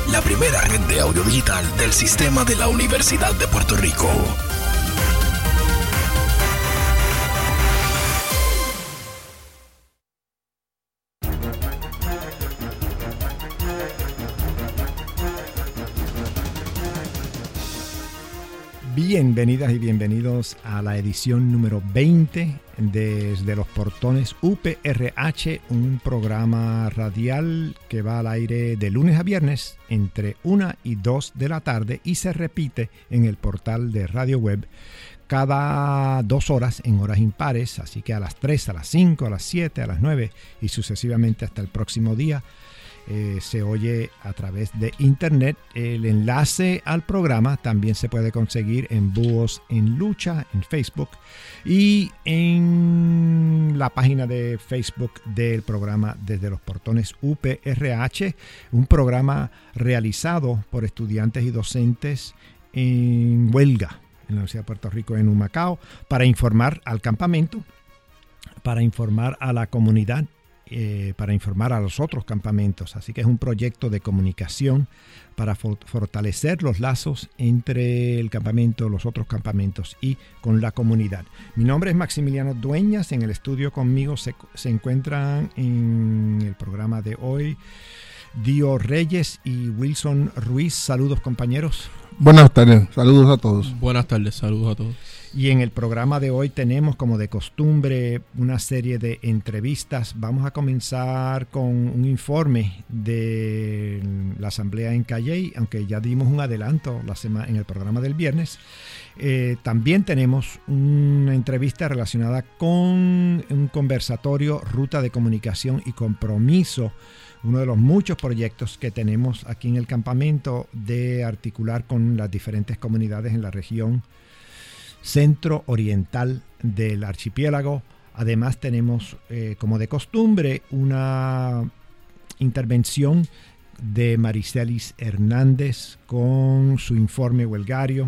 la primera red de audio digital del sistema de la Universidad de Puerto Rico. Bienvenidas y bienvenidos a la edición número 20 desde los portones UPRH, un programa radial que va al aire de lunes a viernes entre 1 y 2 de la tarde y se repite en el portal de Radio Web cada 2 horas en horas impares, así que a las 3, a las 5, a las 7, a las 9 y sucesivamente hasta el próximo día. Se oye a través de internet. El enlace al programa también se puede conseguir en Búhos en Lucha en Facebook y en la página de Facebook del programa Desde los Portones UPRH, un programa realizado por estudiantes y docentes en huelga en la Universidad de Puerto Rico en Humacao para informar al campamento, para informar a la comunidad, para informar a los otros campamentos. Así que es un proyecto de comunicación para fortalecer los lazos entre el campamento, los otros campamentos y con la comunidad. Mi nombre es Maximiliano Dueñas. En el estudio conmigo se encuentran en el programa de hoy Dio Reyes y Wilson Ruiz. Saludos, compañeros. Buenas tardes, saludos a todos. Buenas tardes, saludos a todos. Y en el programa de hoy tenemos, como de costumbre, una serie de entrevistas. Vamos a comenzar con un informe de la asamblea en Calley, aunque ya dimos un adelanto en el programa del viernes. También tenemos una entrevista relacionada con un conversatorio, ruta de comunicación y compromiso, uno de los muchos proyectos que tenemos aquí en el campamento de articular con las diferentes comunidades en la región centro-oriental del archipiélago. Además tenemos, como de costumbre, una intervención de Maricelis Hernández con su informe huelgario,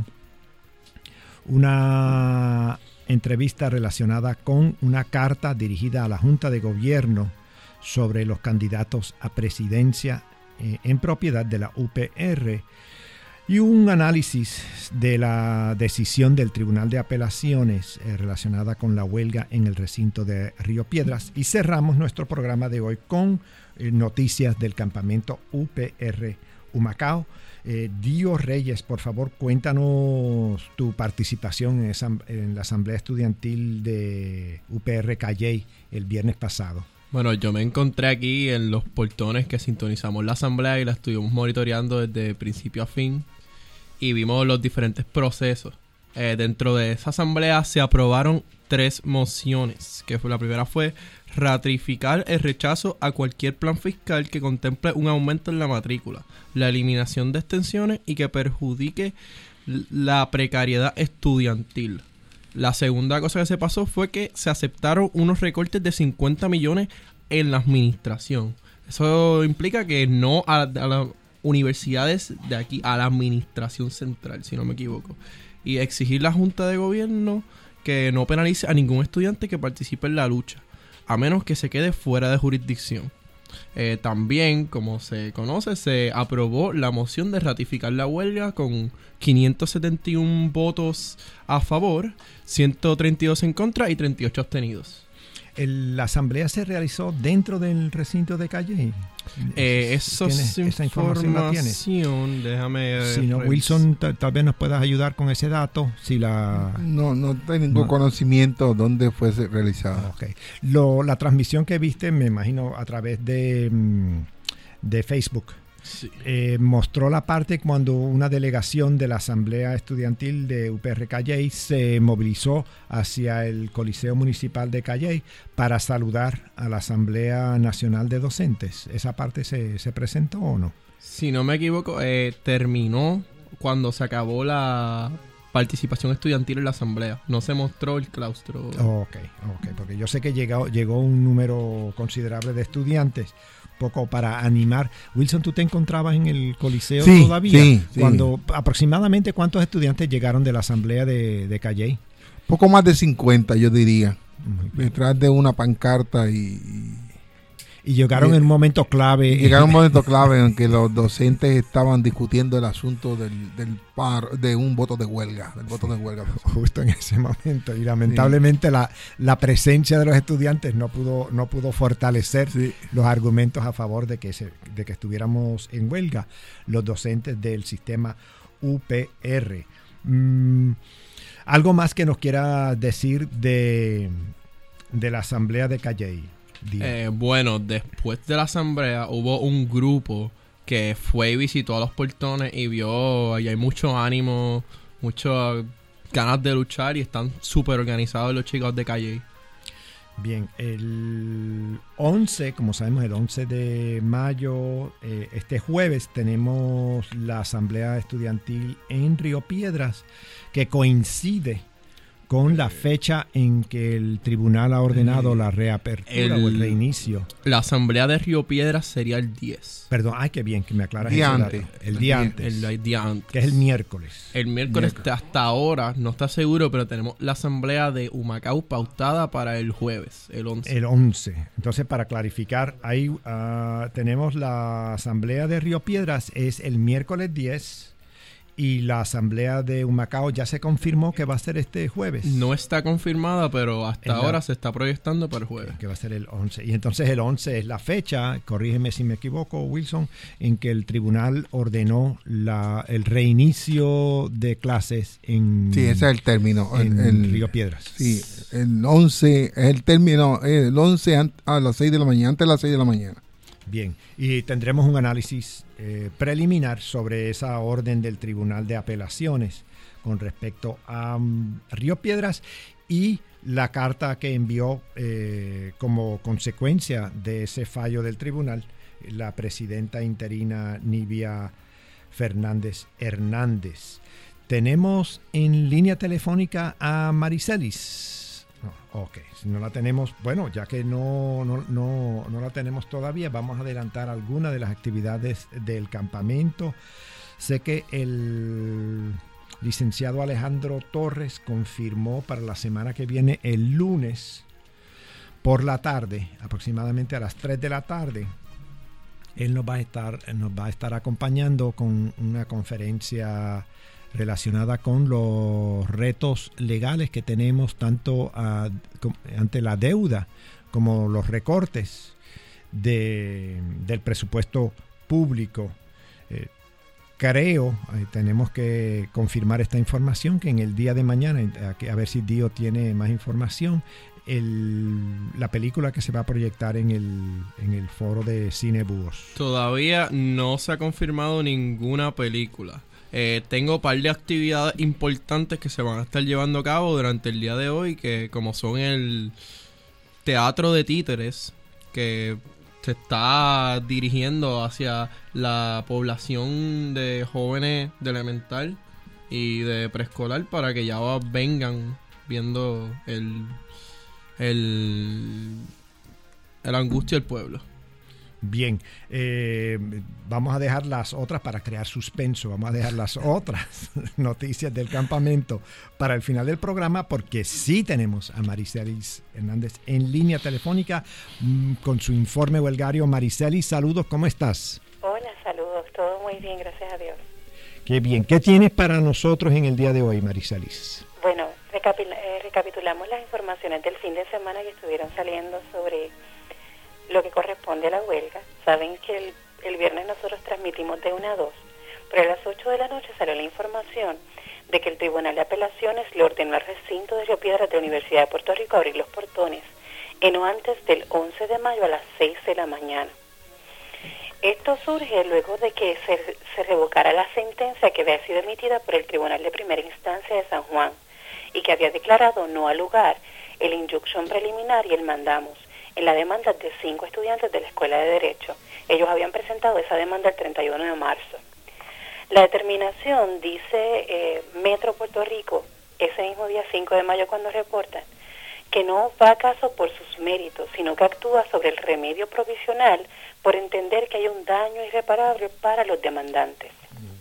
una entrevista relacionada con una carta dirigida a la Junta de Gobierno sobre los candidatos a presidencia en propiedad de la UPR y un análisis de la decisión del Tribunal de Apelaciones relacionada con la huelga en el recinto de Río Piedras. Y cerramos nuestro programa de hoy con noticias del campamento UPR Humacao. Dio Reyes, por favor, cuéntanos tu participación en la asamblea estudiantil de UPR Calley el viernes pasado. Bueno, yo me encontré aquí en los portones que sintonizamos la asamblea y la estuvimos monitoreando desde principio a fin y vimos los diferentes procesos. Dentro de esa asamblea se aprobaron 3 mociones, que la primera fue ratificar el rechazo a cualquier plan fiscal que contemple un aumento en la matrícula, la eliminación de extensiones y que perjudique la precariedad estudiantil. La segunda cosa que se pasó fue que se aceptaron unos recortes de 50 millones en la administración. Eso implica que no a las universidades de aquí, a la administración central, si no me equivoco. Y exigir la Junta de Gobierno que no penalice a ningún estudiante que participe en la lucha, a menos que se quede fuera de jurisdicción. También, como se conoce, se aprobó la moción de ratificar la huelga con 571 votos a favor, 132 en contra y 38 abstenidos. ¿La asamblea se realizó dentro del recinto de Calley? Esa información la tienes. Déjame si no, Wilson, tal vez nos puedas ayudar con ese dato. Si no tengo conocimiento dónde fue realizada. Okay. La transmisión que viste, me imagino, a través de Facebook. Sí. Mostró la parte cuando una delegación de la Asamblea Estudiantil de UPR Calley se movilizó hacia el Coliseo Municipal de Calley para saludar a la Asamblea Nacional de Docentes. ¿Esa parte se presentó o no? Si no me equivoco, terminó cuando se acabó la participación estudiantil en la asamblea. No se mostró el claustro. Ok, porque yo sé que llegó un número considerable de estudiantes, poco para animar. Wilson, ¿tú te encontrabas en el Coliseo todavía? Sí. Aproximadamente, ¿cuántos estudiantes llegaron de la asamblea de Calley? Poco más de 50, yo diría. Detrás de una pancarta y Y llegaron en un momento clave. Llegaron un momento clave en que los docentes estaban discutiendo el asunto del paro, de un voto de huelga, del voto de huelga. Justo en ese momento. Y lamentablemente la presencia de los estudiantes no pudo fortalecer los argumentos a favor de que estuviéramos en huelga, los docentes del sistema UPR. ¿Algo más que nos quiera decir de la asamblea de Calley? Bueno, después de la asamblea hubo un grupo que fue y visitó a los portones y vio, ahí hay mucho ánimo, muchas ganas de luchar y están súper organizados los chicos de Calley. Bien, el 11, como sabemos, el 11 de mayo, este jueves, tenemos la asamblea estudiantil en Río Piedras, que coincide con la fecha en que el tribunal ha ordenado la reapertura o el reinicio. La asamblea de Río Piedras sería el 10. Perdón, qué bien que me aclaras el día eso. antes. El día antes. El día antes. Que es el miércoles. El miércoles. Hasta ahora, no está seguro, pero tenemos la asamblea de Humacao pautada para el jueves, el 11. El 11. Entonces, para clarificar, ahí tenemos la asamblea de Río Piedras, es el miércoles 10. Y la asamblea de Humacao ya se confirmó que va a ser este jueves. No está confirmada, pero hasta ahora se está proyectando para el jueves. Que va a ser el 11. Y entonces el 11 es la fecha, corrígeme si me equivoco, Wilson, en que el tribunal ordenó el reinicio de clases en... Sí, ese es el término. En Río Piedras. Sí, el 11 es el término, el 11 a las 6 de la mañana, antes de las 6 de la mañana. Bien, y tendremos un análisis preliminar sobre esa orden del Tribunal de Apelaciones con respecto a Río Piedras y la carta que envió como consecuencia de ese fallo del tribunal la presidenta interina Nivia Fernández Hernández. Tenemos en línea telefónica a Maricelis. Ok, si no la tenemos, bueno, ya que no la tenemos todavía, vamos a adelantar algunas de las actividades del campamento. Sé que el licenciado Alejandro Torres confirmó para la semana que viene, el lunes por la tarde, aproximadamente a las 3 de la tarde, él nos va a estar acompañando con una conferencia relacionada con los retos legales que tenemos tanto ante la deuda como los recortes del presupuesto público. Creo, tenemos que confirmar esta información, que en el día de mañana, a ver si Dio tiene más información, la película que se va a proyectar en el foro de Cine Búhos. Todavía no se ha confirmado ninguna película. Tengo un par de actividades importantes que se van a estar llevando a cabo durante el día de hoy, que como son el teatro de títeres, que se está dirigiendo hacia la población de jóvenes de elemental y de preescolar para que ya vengan viendo el angustia del pueblo. Bien, vamos a dejar las otras para crear suspenso, vamos a dejar las otras noticias del campamento para el final del programa, porque sí tenemos a Maricelis Hernández en línea telefónica con su informe huelgario. Maricelis, saludos, ¿cómo estás? Hola, saludos, todo muy bien, gracias a Dios. Qué bien, ¿qué tienes para nosotros en el día de hoy, Maricelis? Bueno, recapitulamos las informaciones del fin de semana que estuvieron saliendo sobre lo que corresponde a la huelga. Saben que el viernes nosotros transmitimos de 1 a 2, pero a las 8 de la noche salió la información de que el Tribunal de Apelaciones le ordenó al recinto de Río Piedras de la Universidad de Puerto Rico abrir los portones en o antes del 11 de mayo a las 6 de la mañana. Esto surge luego de que se revocara la sentencia que había sido emitida por el Tribunal de Primera Instancia de San Juan y que había declarado no al lugar el injunction preliminar y el mandamus en la demanda de 5 estudiantes de la Escuela de Derecho. Ellos habían presentado esa demanda el 31 de marzo. La determinación, dice Metro Puerto Rico, ese mismo día 5 de mayo cuando reportan, que no va a caso por sus méritos, sino que actúa sobre el remedio provisional por entender que hay un daño irreparable para los demandantes.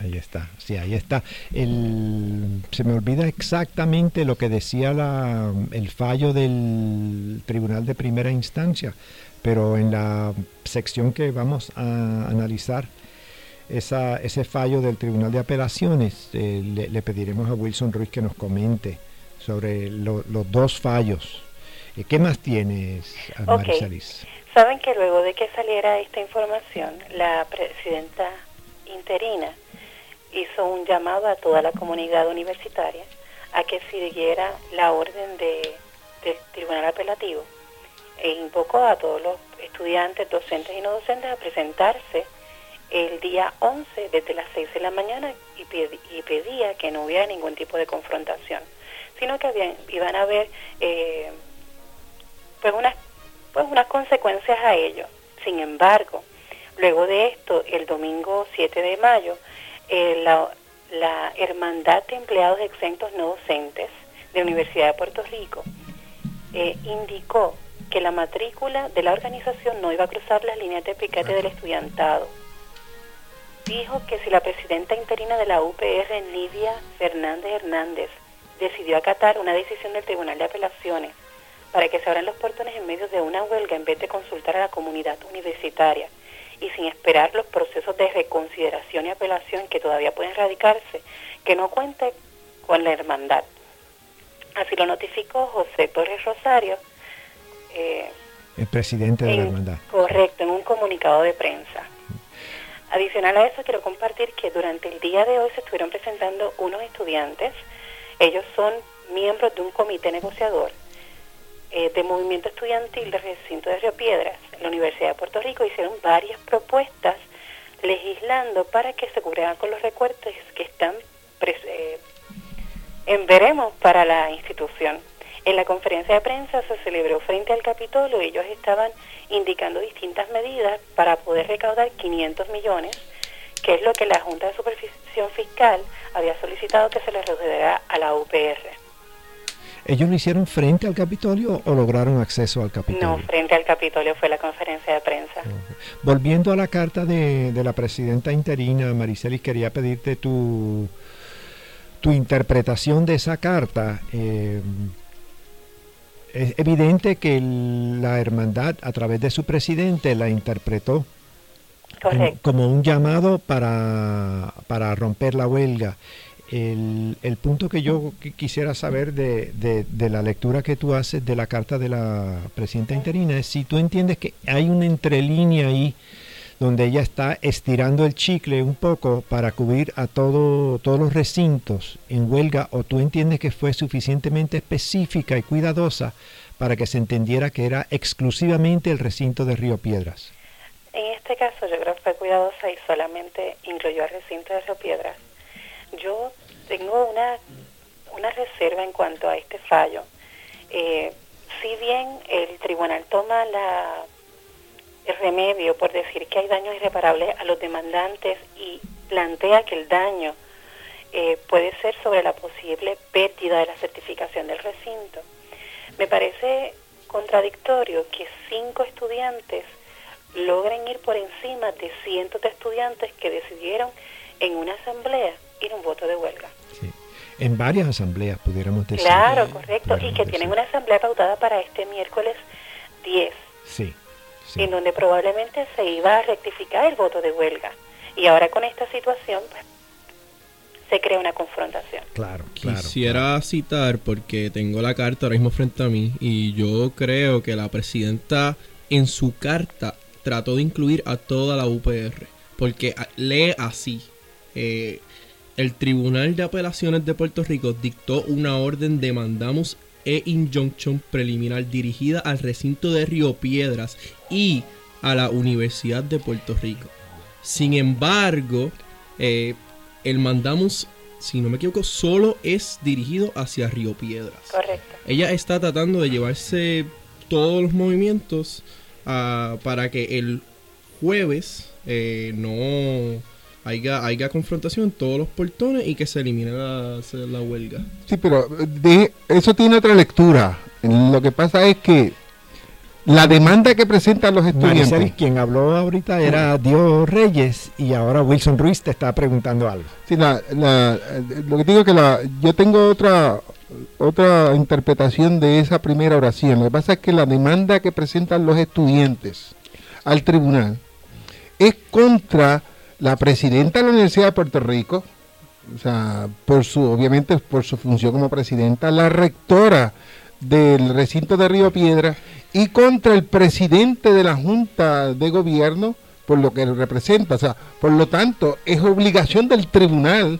Ahí está, sí, ahí está. Se me olvida exactamente lo que decía el fallo del Tribunal de Primera Instancia, pero en la sección que vamos a analizar, ese fallo del Tribunal de Apelaciones, le pediremos a Wilson Ruiz que nos comente sobre los dos fallos. ¿Qué más tienes, Marisalis? Saben que luego de que saliera esta información, la presidenta interina hizo un llamado a toda la comunidad universitaria a que siguiera la orden del Tribunal Apelativo e invocó a todos los estudiantes, docentes y no docentes a presentarse el día 11 desde las 6 de la mañana y pedía que no hubiera ningún tipo de confrontación, sino que iban a haber unas consecuencias a ello. Sin embargo, luego de esto, el domingo 7 de mayo, la Hermandad de Empleados Exentos No Docentes de la Universidad de Puerto Rico indicó que la matrícula de la organización no iba a cruzar las líneas de piquete del estudiantado. Dijo que si la presidenta interina de la UPR, Nidia Fernández Hernández, decidió acatar una decisión del Tribunal de Apelaciones para que se abran los portones en medio de una huelga en vez de consultar a la comunidad universitaria y sin esperar los procesos de reconsideración y apelación que todavía pueden radicarse, que no cuente con la hermandad. Así lo notificó José Torres Rosario, el presidente de la hermandad. Correcto, en un comunicado de prensa. Adicional a eso, quiero compartir que durante el día de hoy se estuvieron presentando unos estudiantes. Ellos son miembros de un comité negociador de movimiento estudiantil del recinto de Río Piedras, en la Universidad de Puerto Rico. Hicieron varias propuestas legislando para que se cubrieran con los recortes que están en veremos para la institución. En la conferencia de prensa se celebró frente al Capitolio y ellos estaban indicando distintas medidas para poder recaudar 500 millones, que es lo que la Junta de Supervisión Fiscal había solicitado que se le redujera a la UPR. ¿Ellos lo hicieron frente al Capitolio o lograron acceso al Capitolio? No, frente al Capitolio fue la conferencia de prensa. Okay. Volviendo a la carta de la presidenta interina, Mariselis, quería pedirte tu interpretación de esa carta. Es evidente que la hermandad, a través de su presidente, la interpretó como un llamado para romper la huelga. El punto que yo quisiera saber de la lectura que tú haces de la carta de la presidenta interina es si tú entiendes que hay una entrelínea ahí donde ella está estirando el chicle un poco para cubrir a todos los recintos en huelga, o tú entiendes que fue suficientemente específica y cuidadosa para que se entendiera que era exclusivamente el recinto de Río Piedras. En este caso yo creo que fue cuidadosa y solamente incluyó al recinto de Río Piedras. Yo tengo una reserva en cuanto a este fallo. Si bien el tribunal toma el remedio por decir que hay daños irreparables a los demandantes y plantea que el daño puede ser sobre la posible pérdida de la certificación del recinto, me parece contradictorio que 5 estudiantes logren ir por encima de cientos de estudiantes que decidieron en una asamblea ir a un voto de huelga. Sí. En varias asambleas, pudiéramos decir. Claro, correcto, y que tienen una asamblea pautada para este miércoles 10. Sí. En donde probablemente se iba a rectificar el voto de huelga. Y ahora con esta situación, pues, se crea una confrontación. Claro. Quisiera citar, porque tengo la carta ahora mismo frente a mí, y yo creo que la presidenta en su carta trató de incluir a toda la UPR, porque lee así: el Tribunal de Apelaciones de Puerto Rico dictó una orden de mandamus e injunction preliminar dirigida al recinto de Río Piedras y a la Universidad de Puerto Rico. Sin embargo, el mandamus, si no me equivoco, solo es dirigido hacia Río Piedras. Correcto. Ella está tratando de llevarse todos los movimientos para que el jueves no haya confrontación en todos los portones y que se elimine la huelga. Sí, pero eso tiene otra lectura. Lo que pasa es que La demanda que presentan los estudiantes. Maricelis, quien habló ahorita era Dio Reyes y ahora Wilson Ruiz te está preguntando algo. Sí, lo que digo es que yo tengo otra interpretación de esa primera oración. Lo que pasa es que la demanda que presentan los estudiantes al tribunal es contra la presidenta de la Universidad de Puerto Rico, o sea, obviamente por su función como presidenta, la rectora del recinto de Río Piedra y contra el presidente de la Junta de Gobierno por lo que representa. O sea, por lo tanto, es obligación del tribunal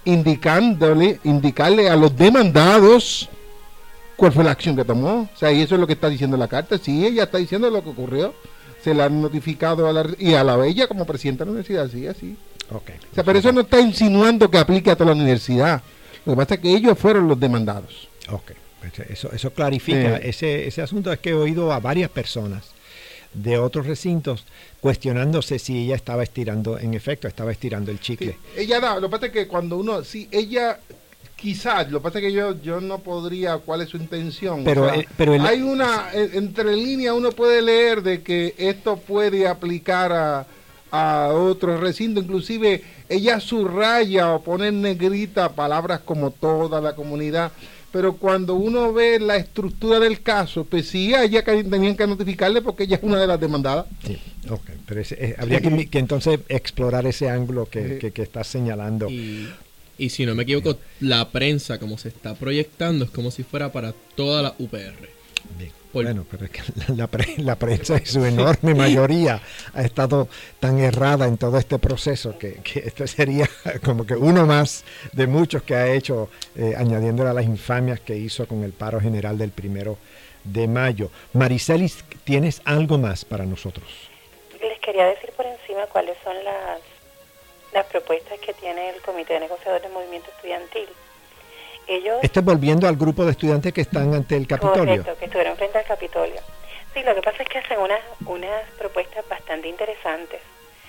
indicarle a los demandados cuál fue la acción que tomó. O sea, y eso es lo que está diciendo la carta. Sí, ella está diciendo lo que ocurrió. Se la han notificado y a la ella como presidenta de la universidad, sí, así. Okay. O sea, pero eso no está insinuando que aplique a toda la universidad. Lo que pasa es que ellos fueron los demandados. Ok. Eso clarifica ese asunto. Es que he oído a varias personas de otros recintos cuestionándose si ella estaba estirando, en efecto, estaba estirando el chicle. Sí, lo que pasa es que cuando uno, sí, ella quizás, lo que pasa es que yo no podría, cuál es su intención. Pero hay una, entre líneas uno puede leer de que esto puede aplicar a otros recintos, inclusive ella subraya o pone en negrita palabras como toda la comunidad. Pero cuando uno ve la estructura del caso, pues sí, a ella tenían que notificarle porque ella es una de las demandadas. Sí, ok, pero habría que entonces explorar ese ángulo que estás señalando. Y si no me equivoco, la prensa, como se está proyectando, es como si fuera para toda la UPR. Bien. Bueno, pero es que la prensa en su enorme mayoría ha estado tan errada en todo este proceso que esto sería como que uno más de muchos que ha hecho, añadiéndole a las infamias que hizo con el paro general del 1 de mayo. Maricelis, ¿tienes algo más para nosotros? Les quería decir por encima cuáles son las propuestas que tiene el Comité de Negociadores del Movimiento Estudiantil. Esto es volviendo al grupo de estudiantes que están ante el Capitolio. Correcto, que estuvieron frente al Capitolio. Sí, lo que pasa es que hacen unas propuestas bastante interesantes.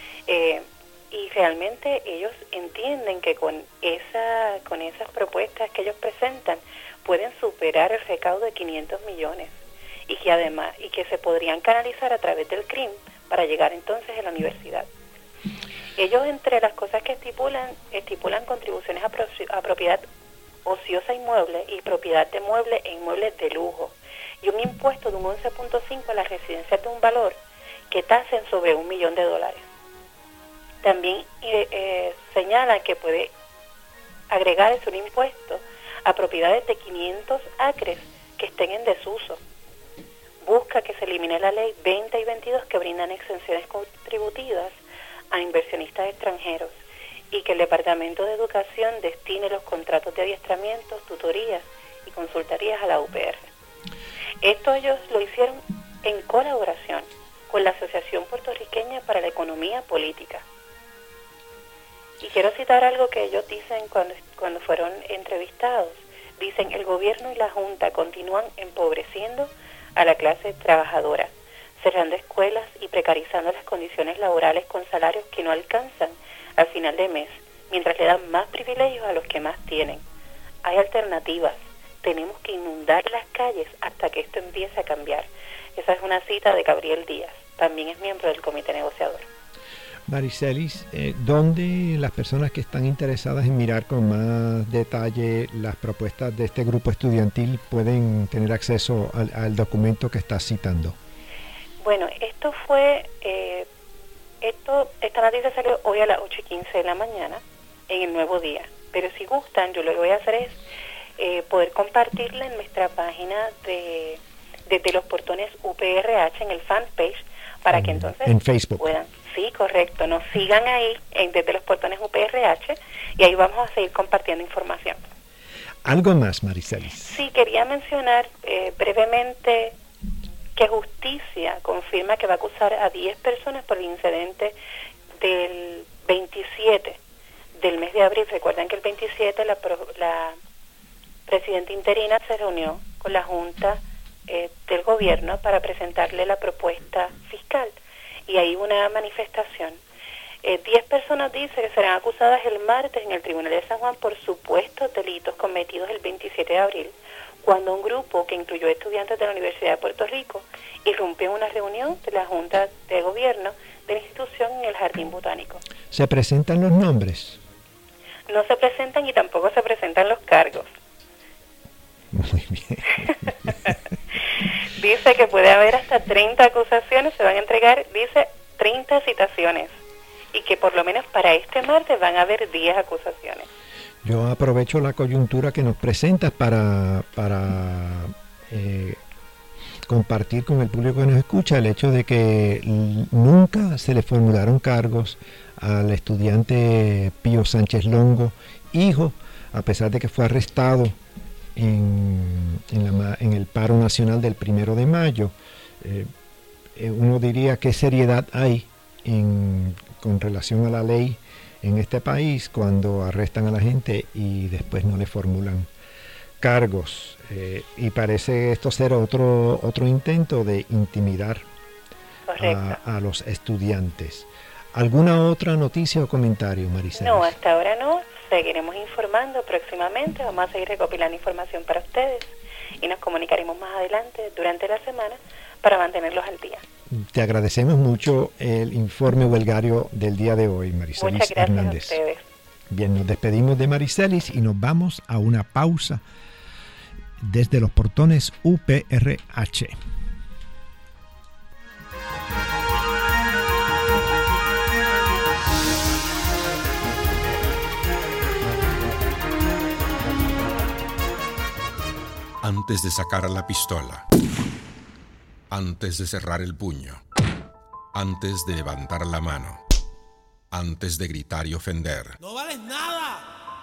Y realmente ellos entienden que con esas propuestas que ellos presentan pueden superar el recaudo de 500 millones y que se podrían canalizar a través del CRIM para llegar entonces a la universidad. Ellos, entre las cosas que estipulan contribuciones a propiedad ociosa inmueble y propiedad de muebles e inmuebles de lujo, y un impuesto de un 11.5 a las residencias de un valor que tasen sobre $1 millón. También señala que puede agregarse un impuesto a propiedades de 500 acres que estén en desuso. Busca que se elimine la ley 20 y 22 que brindan exenciones contributivas a inversionistas extranjeros y que el Departamento de Educación destine los contratos de adiestramientos, tutorías y consultorías a la UPR. Esto ellos lo hicieron en colaboración con la Asociación Puertorriqueña para la Economía Política. Y quiero citar algo que ellos dicen cuando fueron entrevistados. Dicen, el gobierno y la Junta continúan empobreciendo a la clase trabajadora, cerrando escuelas y precarizando las condiciones laborales con salarios que no alcanzan al final de mes, mientras le dan más privilegios a los que más tienen. Hay alternativas. Tenemos que inundar las calles hasta que esto empiece a cambiar. Esa es una cita de Gabriel Díaz. También es miembro del comité negociador. Maricelis, ¿dónde las personas que están interesadas en mirar con más detalle las propuestas de este grupo estudiantil pueden tener acceso al documento que estás citando? Bueno, esta noticia salió hoy a las 8:15 de la mañana en el Nuevo Día, pero si gustan, yo lo que voy a hacer es poder compartirla en nuestra página de los portones UPRH en el fanpage para que entonces en Facebook puedan, sí, correcto, nos sigan ahí desde los portones UPRH y ahí vamos a seguir compartiendo información. ¿Algo más, Maricelis? Sí, quería mencionar brevemente que Justicia confirma que va a acusar a 10 personas por el incidente del 27 del mes de abril. Recuerden que el 27 la presidenta interina se reunió con la Junta del Gobierno para presentarle la propuesta fiscal y hay una manifestación. 10 personas dicen que serán acusadas el martes en el Tribunal de San Juan por supuestos delitos cometidos el 27 de abril, cuando un grupo que incluyó estudiantes de la Universidad de Puerto Rico irrumpió en una reunión de la Junta de Gobierno de la institución en el Jardín Botánico. ¿Se presentan los nombres? No se presentan y tampoco se presentan los cargos. Muy bien. Dice que puede haber hasta 30 acusaciones, se van a entregar, dice, 30 citaciones, y que por lo menos para este martes van a haber 10 acusaciones. Yo aprovecho la coyuntura que nos presentas para compartir con el público que nos escucha el hecho de que nunca se le formularon cargos al estudiante Pío Sánchez Longo, hijo, a pesar de que fue arrestado en el paro nacional del 1 de mayo. Uno diría qué seriedad hay con relación a la ley en este país cuando arrestan a la gente y después no le formulan cargos. Y parece esto ser otro intento de intimidar a los estudiantes. ¿Alguna otra noticia o comentario, Maricelis? No, hasta ahora no. Seguiremos informando próximamente. Vamos a seguir recopilando información para ustedes y nos comunicaremos más adelante durante la semana para mantenerlos al día. Te agradecemos mucho el informe huelgario del día de hoy, Maricelis Muchas gracias Hernández. a ustedes. Bien, nos despedimos de Maricelis y nos vamos a una pausa desde los portones UPRH. Antes de sacar la pistola, antes de cerrar el puño, antes de levantar la mano, antes de gritar y ofender. ¡No vales nada!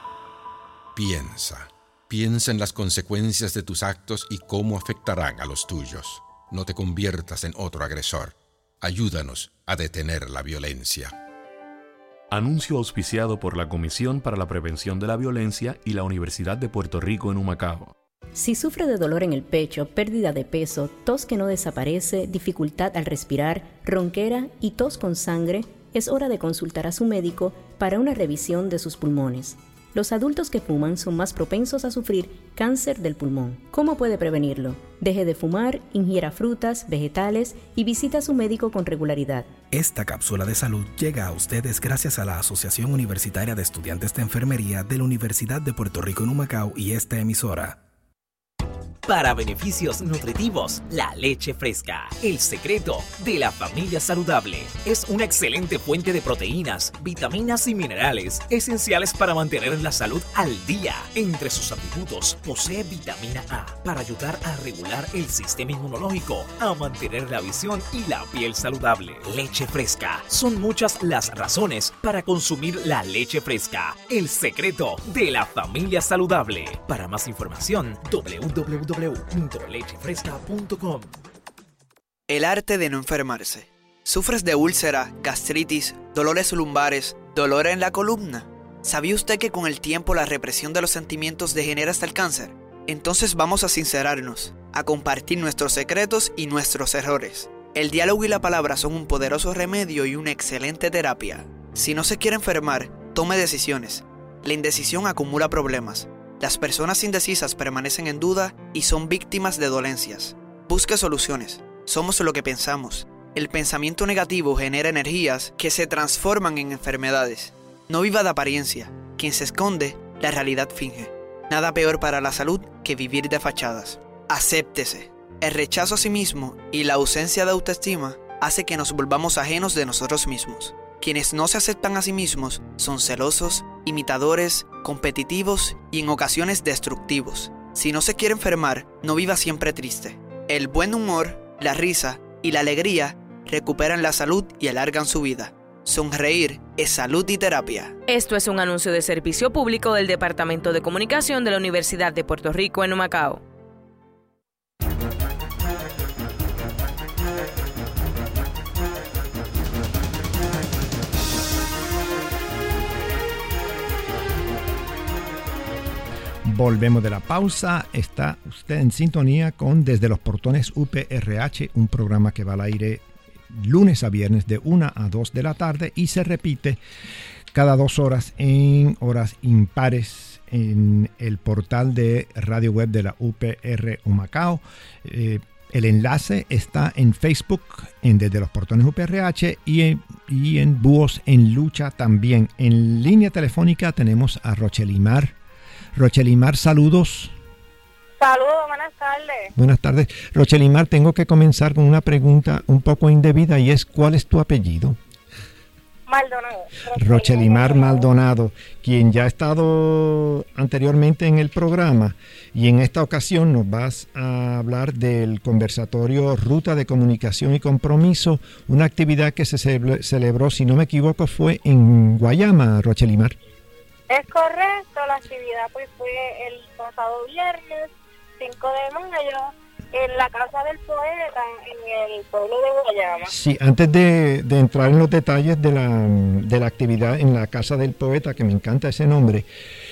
Piensa en las consecuencias de tus actos y cómo afectarán a los tuyos. No te conviertas en otro agresor. Ayúdanos a detener la violencia. Anuncio auspiciado por la Comisión para la Prevención de la Violencia y la Universidad de Puerto Rico en Humacao. Si sufre de dolor en el pecho, pérdida de peso, tos que no desaparece, dificultad al respirar, ronquera y tos con sangre, es hora de consultar a su médico para una revisión de sus pulmones. Los adultos que fuman son más propensos a sufrir cáncer del pulmón. ¿Cómo puede prevenirlo? Deje de fumar, ingiera frutas, vegetales y visita a su médico con regularidad. Esta cápsula de salud llega a ustedes gracias a la Asociación Universitaria de Estudiantes de Enfermería de la Universidad de Puerto Rico en Humacao y esta emisora. Para beneficios nutritivos, la leche fresca, el secreto de la familia saludable. Es una excelente fuente de proteínas, vitaminas y minerales esenciales para mantener la salud al día. Entre sus atributos, posee vitamina A para ayudar a regular el sistema inmunológico, a mantener la visión y la piel saludable. Leche fresca. Son muchas las razones para consumir la leche fresca, el secreto de la familia saludable. Para más información, www.lechefresca.com. El arte de no enfermarse. ¿Sufres de úlcera, gastritis, dolores lumbares, dolor en la columna? ¿Sabía usted que con el tiempo la represión de los sentimientos degenera hasta el cáncer? Entonces vamos a sincerarnos, a compartir nuestros secretos y nuestros errores. El diálogo y la palabra son un poderoso remedio y una excelente terapia. Si no se quiere enfermar, tome decisiones. La indecisión acumula problemas. Las personas indecisas permanecen en duda y son víctimas de dolencias. Busque soluciones. Somos lo que pensamos. El pensamiento negativo genera energías que se transforman en enfermedades. No viva de apariencia. Quien se esconde, la realidad finge. Nada peor para la salud que vivir de fachadas. Acéptese. El rechazo a sí mismo y la ausencia de autoestima hace que nos volvamos ajenos de nosotros mismos. Quienes no se aceptan a sí mismos son celosos, imitadores, competitivos y en ocasiones destructivos. Si no se quiere enfermar, no viva siempre triste. El buen humor, la risa y la alegría recuperan la salud y alargan su vida. Sonreír es salud y terapia. Esto es un anuncio de servicio público del Departamento de Comunicación de la Universidad de Puerto Rico en Humacao. Volvemos de la pausa. Está usted en sintonía con Desde los Portones UPRH, un programa que va al aire lunes a viernes de 1 a 2 de la tarde y se repite cada 2 horas en horas impares en el portal de radio web de la UPR Humacao. El enlace está en Facebook, Desde los Portones UPRH, y en Búhos en Lucha también. En línea telefónica tenemos a Rochelimar. Rochelimar, saludos. Saludos, buenas tardes. Buenas tardes. Rochelimar, tengo que comenzar con una pregunta un poco indebida, y es, ¿cuál es tu apellido? Maldonado. Rochelimar Maldonado, quien ya ha estado anteriormente en el programa, y en esta ocasión nos vas a hablar del conversatorio Ruta de Comunicación y Compromiso, una actividad que se celebró, si no me equivoco, fue en Guayama, Rochelimar. Es correcto, la actividad pues fue el pasado viernes 5 de mayo en la Casa del Poeta, en el pueblo de Guayama. Sí, antes de entrar en los detalles de la actividad en la Casa del Poeta, que me encanta ese nombre,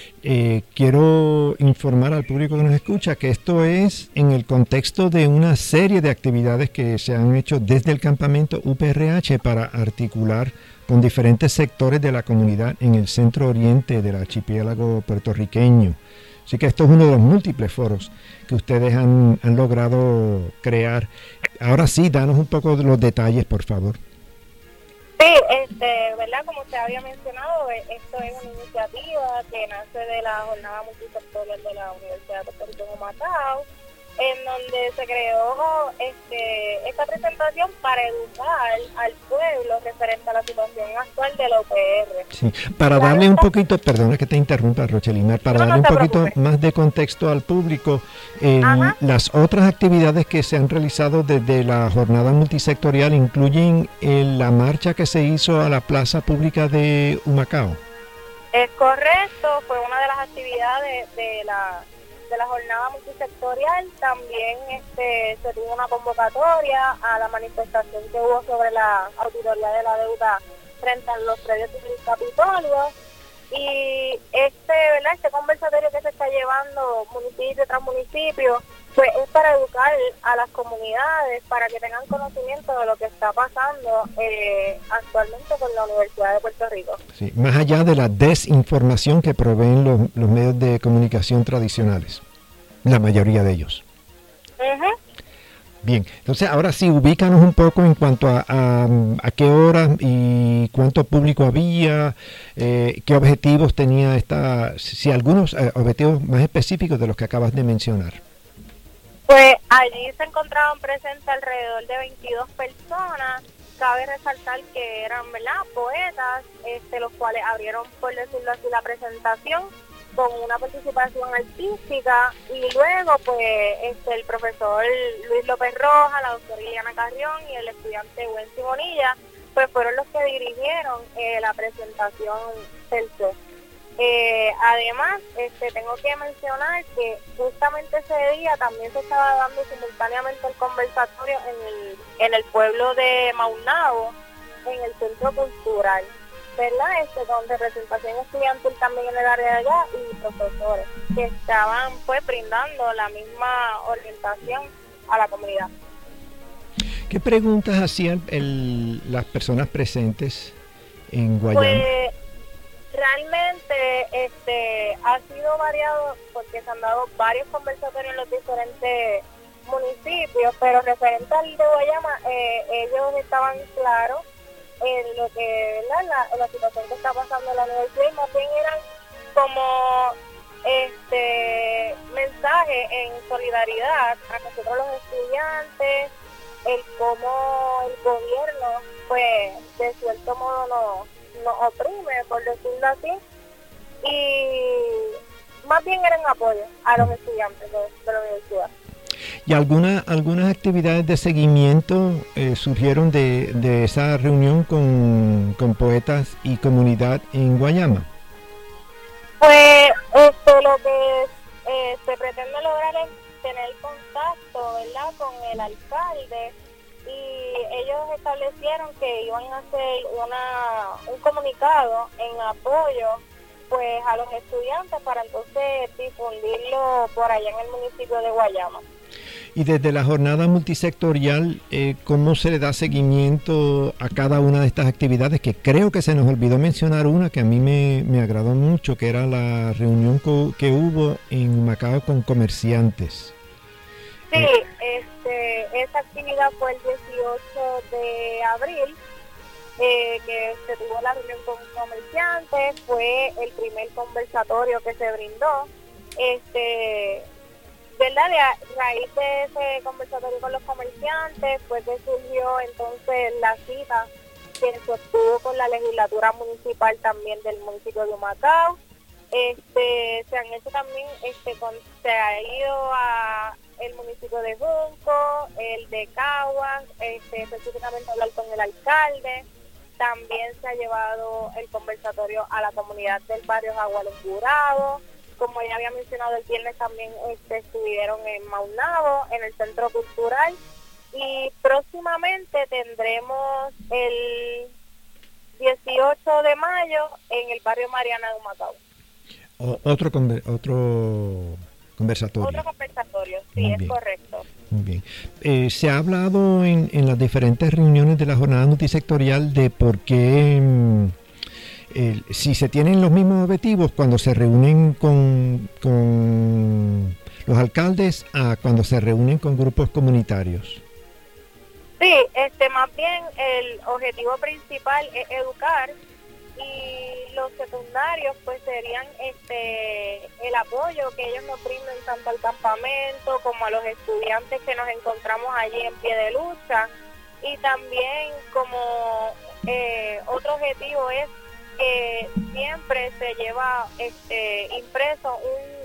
quiero informar al público que nos escucha que esto es en el contexto de una serie de actividades que se han hecho desde el campamento UPRH para articular con diferentes sectores de la comunidad en el centro oriente del archipiélago puertorriqueño. Así que esto es uno de los múltiples foros que ustedes han logrado crear. Ahora sí, danos un poco de los detalles, por favor. Sí, ¿verdad? Como usted había mencionado, esto es una iniciativa que nace de la jornada multisectorial de la Universidad de Puerto Rico en Humacao, en donde se creó esta presentación para educar al pueblo referente a la situación actual de la UPR. Sí, para darle un poquito, perdona que te interrumpa, Rochelimar, para darle un poquito más de contexto al público, las otras actividades que se han realizado desde la jornada multisectorial incluyen la marcha que se hizo a la plaza pública de Humacao. Es correcto, fue una de las actividades de la jornada multisectorial. También se tuvo una convocatoria a la manifestación que hubo sobre la auditoría de la deuda frente a los predios del Capitolio, y ¿verdad? Este conversatorio que se está llevando municipio tras municipio, pues es para educar a las comunidades para que tengan conocimiento de lo que está pasando actualmente con la Universidad de Puerto Rico. Sí, más allá de la desinformación que proveen los medios de comunicación tradicionales, la mayoría de ellos. Bien, entonces ahora sí, ubícanos un poco en cuanto a qué hora y cuánto público había, qué objetivos tenía si algunos objetivos más específicos de los que acabas de mencionar. Pues allí se encontraban presentes alrededor de 22 personas. Cabe resaltar que eran, ¿verdad?, poetas, los cuales abrieron, por decirlo así, la presentación con una participación artística, y luego pues el profesor Luis López Rojas, la doctora Liliana Carrión y el estudiante Wency Bonilla pues fueron los que dirigieron la presentación per se. Además, tengo que mencionar que justamente ese día también se estaba dando simultáneamente el conversatorio en el pueblo de Maunabo, en el Centro Cultural, ¿verdad? Con representación estudiantil también en el área de allá, y profesores que estaban pues brindando la misma orientación a la comunidad. ¿Qué preguntas hacían las personas presentes en Guayama? Pues realmente ha sido variado, porque se han dado varios conversatorios en los diferentes municipios, pero referente al de Guayama, ellos estaban claros en lo que, ¿verdad?, la situación que está pasando en la universidad, y más bien eran como mensaje en solidaridad a nosotros los estudiantes, el cómo el gobierno pues de cierto modo nos oprime, por decirlo así, y más bien eran apoyo a los estudiantes de la universidad. ¿Y algunas actividades de seguimiento surgieron de esa reunión con poetas y comunidad en Guayama? Pues lo que se pretende lograr es tener contacto, ¿verdad?, con el alcalde, y ellos establecieron que iban a hacer un comunicado en apoyo pues a los estudiantes para entonces difundirlo por allá en el municipio de Guayama. Y desde la jornada multisectorial, ¿cómo se le da seguimiento a cada una de estas actividades? Que creo que se nos olvidó mencionar una que a mí me agradó mucho, que era la reunión que hubo en Macao con comerciantes. Sí, esa actividad fue el 18 de abril, que se tuvo la reunión con comerciantes, fue el primer conversatorio que se brindó. ¿Verdad? A raíz de ese conversatorio con los comerciantes, pues que surgió entonces la cita que se obtuvo con la legislatura municipal también del municipio de Humacao. Se han hecho también, se ha ido a el municipio de Junco, el de Caguas, específicamente hablar con el alcalde. También se ha llevado el conversatorio a la comunidad del barrio Agualumburado. Como ya había mencionado, el viernes también estuvieron en Maunabo, en el Centro Cultural. Y próximamente tendremos el 18 de mayo en el barrio Mariana de Humacao. Otro conversatorio. Otro conversatorio, sí, Muy es bien. correcto. Muy bien. Se ha hablado en las diferentes reuniones de la jornada multisectorial de por qué, si se tienen los mismos objetivos cuando se reúnen con los alcaldes a cuando se reúnen con grupos comunitarios. Sí, más bien el objetivo principal es educar, y los secundarios pues serían el apoyo que ellos nos brindan tanto al campamento como a los estudiantes que nos encontramos allí en pie de lucha. Y también como otro objetivo es que siempre se lleva impreso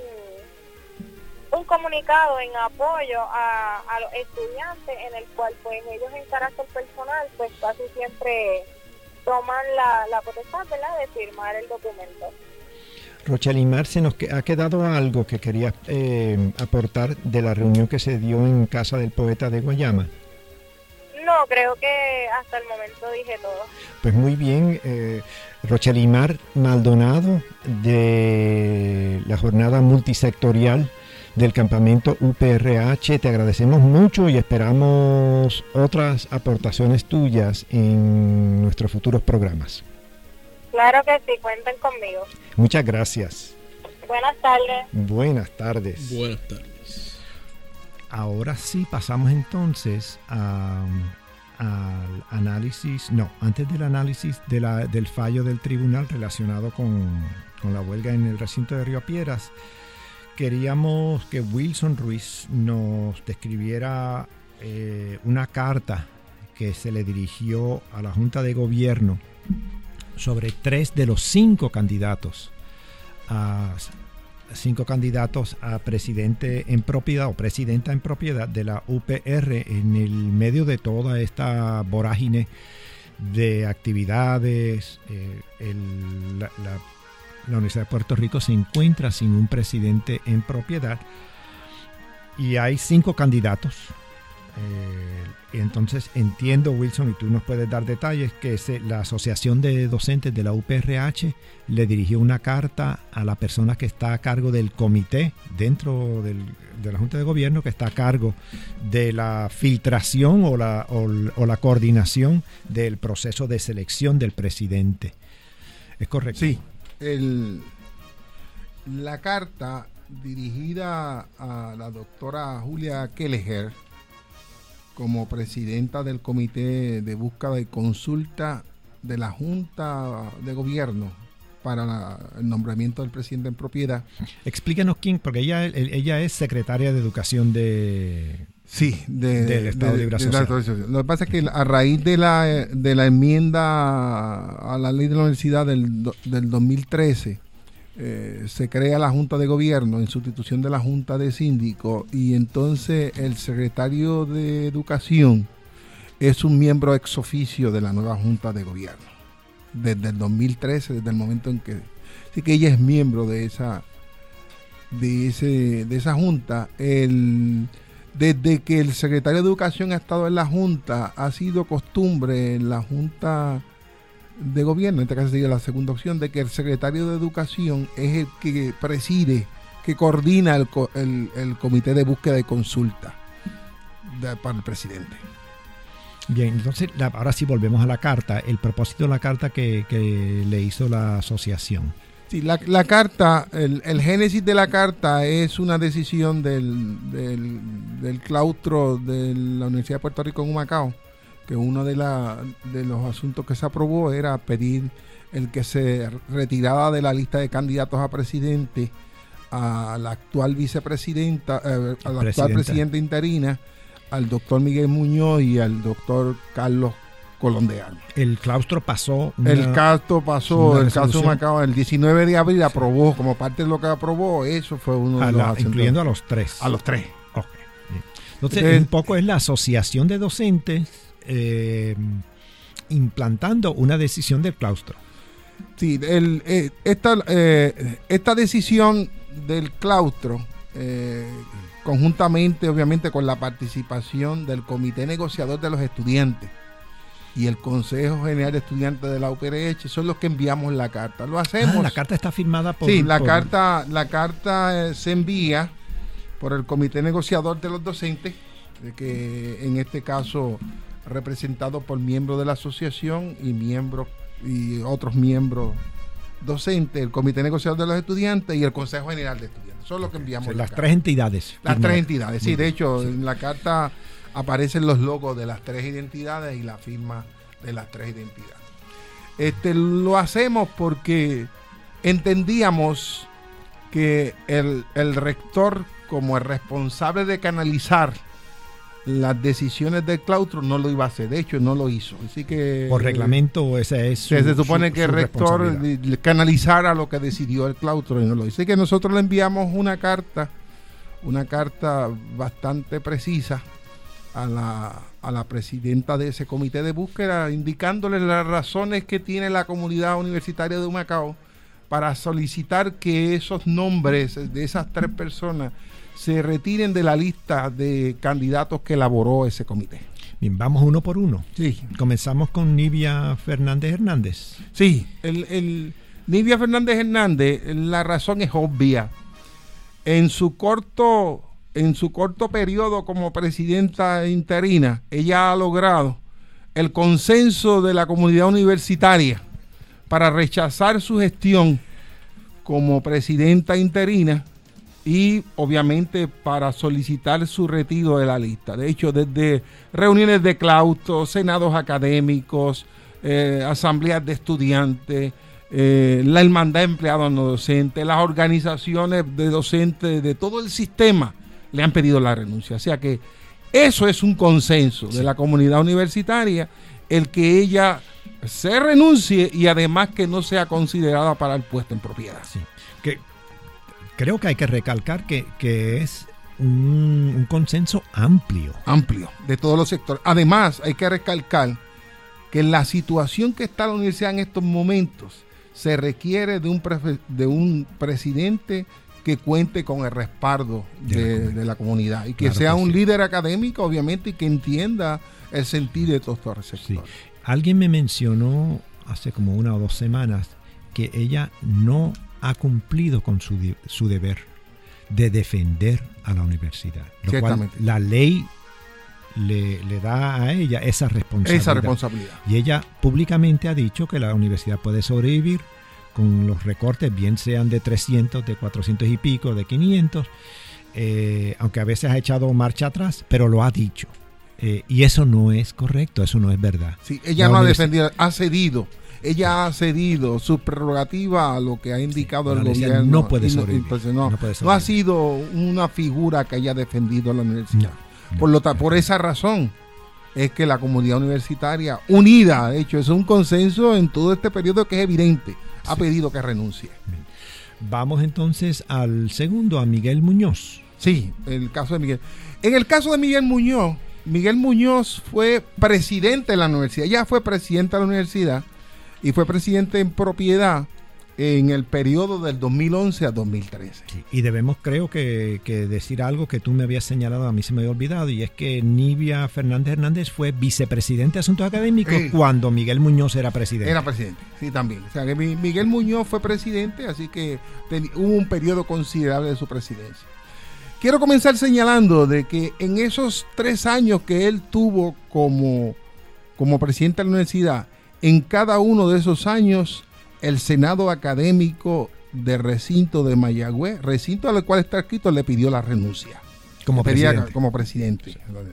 un comunicado en apoyo a los estudiantes, en el cual pues ellos en carácter personal pues casi siempre toman la potestad, ¿verdad?, de firmar el documento. Rochalimar, se nos ha quedado algo que quería aportar de la reunión que se dio en Casa del Poeta de Guayama. No, creo que hasta el momento dije todo. Pues muy bien, Rochalimar Maldonado, de la jornada multisectorial del campamento UPRH, te agradecemos mucho y esperamos otras aportaciones tuyas en nuestros futuros programas. Claro que sí, cuenten conmigo. Muchas gracias. Buenas tardes. Buenas tardes. Buenas tardes. Ahora sí pasamos entonces al análisis, antes del análisis del fallo del tribunal relacionado con la huelga en el recinto de Río Piedras. Queríamos que Wilson Ruiz nos describiera una carta que se le dirigió a la Junta de Gobierno sobre 3 de los 5 candidatos a presidente en propiedad o presidenta en propiedad de la UPR en el medio de toda esta vorágine de actividades. La Universidad de Puerto Rico se encuentra sin un presidente en propiedad y hay 5 candidatos. Entonces entiendo, Wilson, y tú nos puedes dar detalles, que la Asociación de Docentes de la UPRH le dirigió una carta a la persona que está a cargo del comité dentro de la Junta de Gobierno, que está a cargo de la filtración o la coordinación del proceso de selección del presidente. ¿Es correcto? Sí. La carta dirigida a la doctora Julia Kelleher como presidenta del Comité de Búsqueda y Consulta de la Junta de Gobierno para el nombramiento del presidente en propiedad. Explícanos quién, porque ella es secretaria de Educación del Estado Libre Asociado. Lo que pasa es que a raíz de la enmienda a la ley de la universidad del 2013, se crea la Junta de Gobierno en sustitución de la Junta de Síndicos, y entonces el secretario de Educación es un miembro ex oficio de la nueva Junta de Gobierno desde el 2013, desde el momento en que... Así que ella es miembro de esa Junta. Desde que el secretario de Educación ha estado en la Junta, ha sido costumbre en la Junta de Gobierno, en este caso sería la segunda opción, de que el secretario de Educación es el que preside, que coordina el Comité de Búsqueda y Consulta. para el presidente. Bien, entonces ahora sí volvemos a la carta, el propósito de la carta que le hizo la asociación. Sí, la carta, el génesis de la carta es una decisión del claustro de la Universidad de Puerto Rico en Humacao, que uno de los asuntos que se aprobó era pedir el que se retirara de la lista de candidatos a presidente a la actual vicepresidenta, a la actual presidenta interina, al doctor Miguel Muñoz y al doctor Carlos Colón de Armas. El claustro pasó. El caso Humacao el 19 de abril aprobó, como parte de lo que aprobó, eso fue uno de los incluyendo a los tres. A los tres. Okay. Entonces, un poco es la asociación de docentes implantando una decisión del claustro. Sí, esta decisión del claustro, conjuntamente obviamente con la participación del Comité Negociador de los Estudiantes y el Consejo General de Estudiantes de la UPRH, son los que enviamos la carta. Lo hacemos. La carta está firmada por... Sí, la carta se envía por el Comité Negociador de los Docentes, que en este caso representado por miembros de la asociación y otros miembros docentes, el Comité Negociador de los Estudiantes y el Consejo General de Estudiantes. Son los que enviamos. Las tres entidades. Las tres entidades, sí. De hecho, en la carta aparecen los logos de las tres identidades y la firma de las tres identidades. Lo hacemos porque entendíamos que el rector, como el responsable de canalizar las decisiones del claustro, no lo iba a hacer. De hecho, no lo hizo. Así que por reglamento ese es se supone que el rector canalizara lo que decidió el claustro y no lo hizo. Así que nosotros le enviamos una carta bastante precisa a la presidenta de ese comité de búsqueda, indicándole las razones que tiene la comunidad universitaria de Humacao para solicitar que esos nombres de esas tres personas se retiren de la lista de candidatos que elaboró ese comité. Bien, vamos uno por uno. Sí. Comenzamos con Nivia Fernández Hernández. Sí, Nivia Fernández Hernández, la razón es obvia. En su corto periodo como presidenta interina, ella ha logrado el consenso de la comunidad universitaria para rechazar su gestión como presidenta interina y obviamente para solicitar su retiro de la lista. De hecho, desde reuniones de claustro, senados académicos, asambleas de estudiantes, la hermandad de empleados no docentes, las organizaciones de docentes de todo el sistema le han pedido la renuncia. O sea que eso es un consenso de la comunidad universitaria, el que ella se renuncie y además que no sea considerada para el puesto en propiedad. Sí. Creo que hay que recalcar que es un consenso amplio. Amplio, de todos los sectores. Además, hay que recalcar que en la situación que está la universidad en estos momentos, se requiere de un presidente que cuente con el respaldo de la comunidad y que sea un líder académico, obviamente, y que entienda el sentido de todos estos sectores. Sí. Alguien me mencionó hace como 1 o 2 semanas que ella no ha cumplido con su deber de defender a la universidad, lo cual la ley le da a ella esa responsabilidad. Y ella públicamente ha dicho que la universidad puede sobrevivir con los recortes, bien sean de 300, de 400 y pico, de 500, aunque a veces ha echado marcha atrás, pero lo ha dicho. Y eso no es correcto, eso no es verdad. Sí, ella no ha defendido, ha cedido. Ella ha cedido su prerrogativa a lo que ha indicado el gobierno. No puede sobrevivir. No ha sido una figura que haya defendido a la universidad. Por esa razón es que la comunidad universitaria unida, de hecho, es un consenso en todo este periodo que es evidente, ha pedido que renuncie. Bien. Vamos entonces al segundo, a Miguel Muñoz. Sí, el caso de Miguel. En el caso de Miguel Muñoz fue presidente de la universidad. Ella fue presidenta de la universidad y fue presidente en propiedad en el periodo del 2011 a 2013. Sí, y debemos, creo que decir algo que tú me habías señalado, a mí se me había olvidado, y es que Nivia Fernández Hernández fue vicepresidente de Asuntos Académicos cuando Miguel Muñoz era presidente. Era presidente, sí, también. O sea, que Miguel Muñoz fue presidente, así que hubo un periodo considerable de su presidencia. quiero comenzar señalando de que en esos 3 años que él tuvo como presidente de la universidad, en cada uno de esos años, el Senado Académico de Recinto de Mayagüez, recinto al cual está escrito, le pidió la renuncia. Como presidente.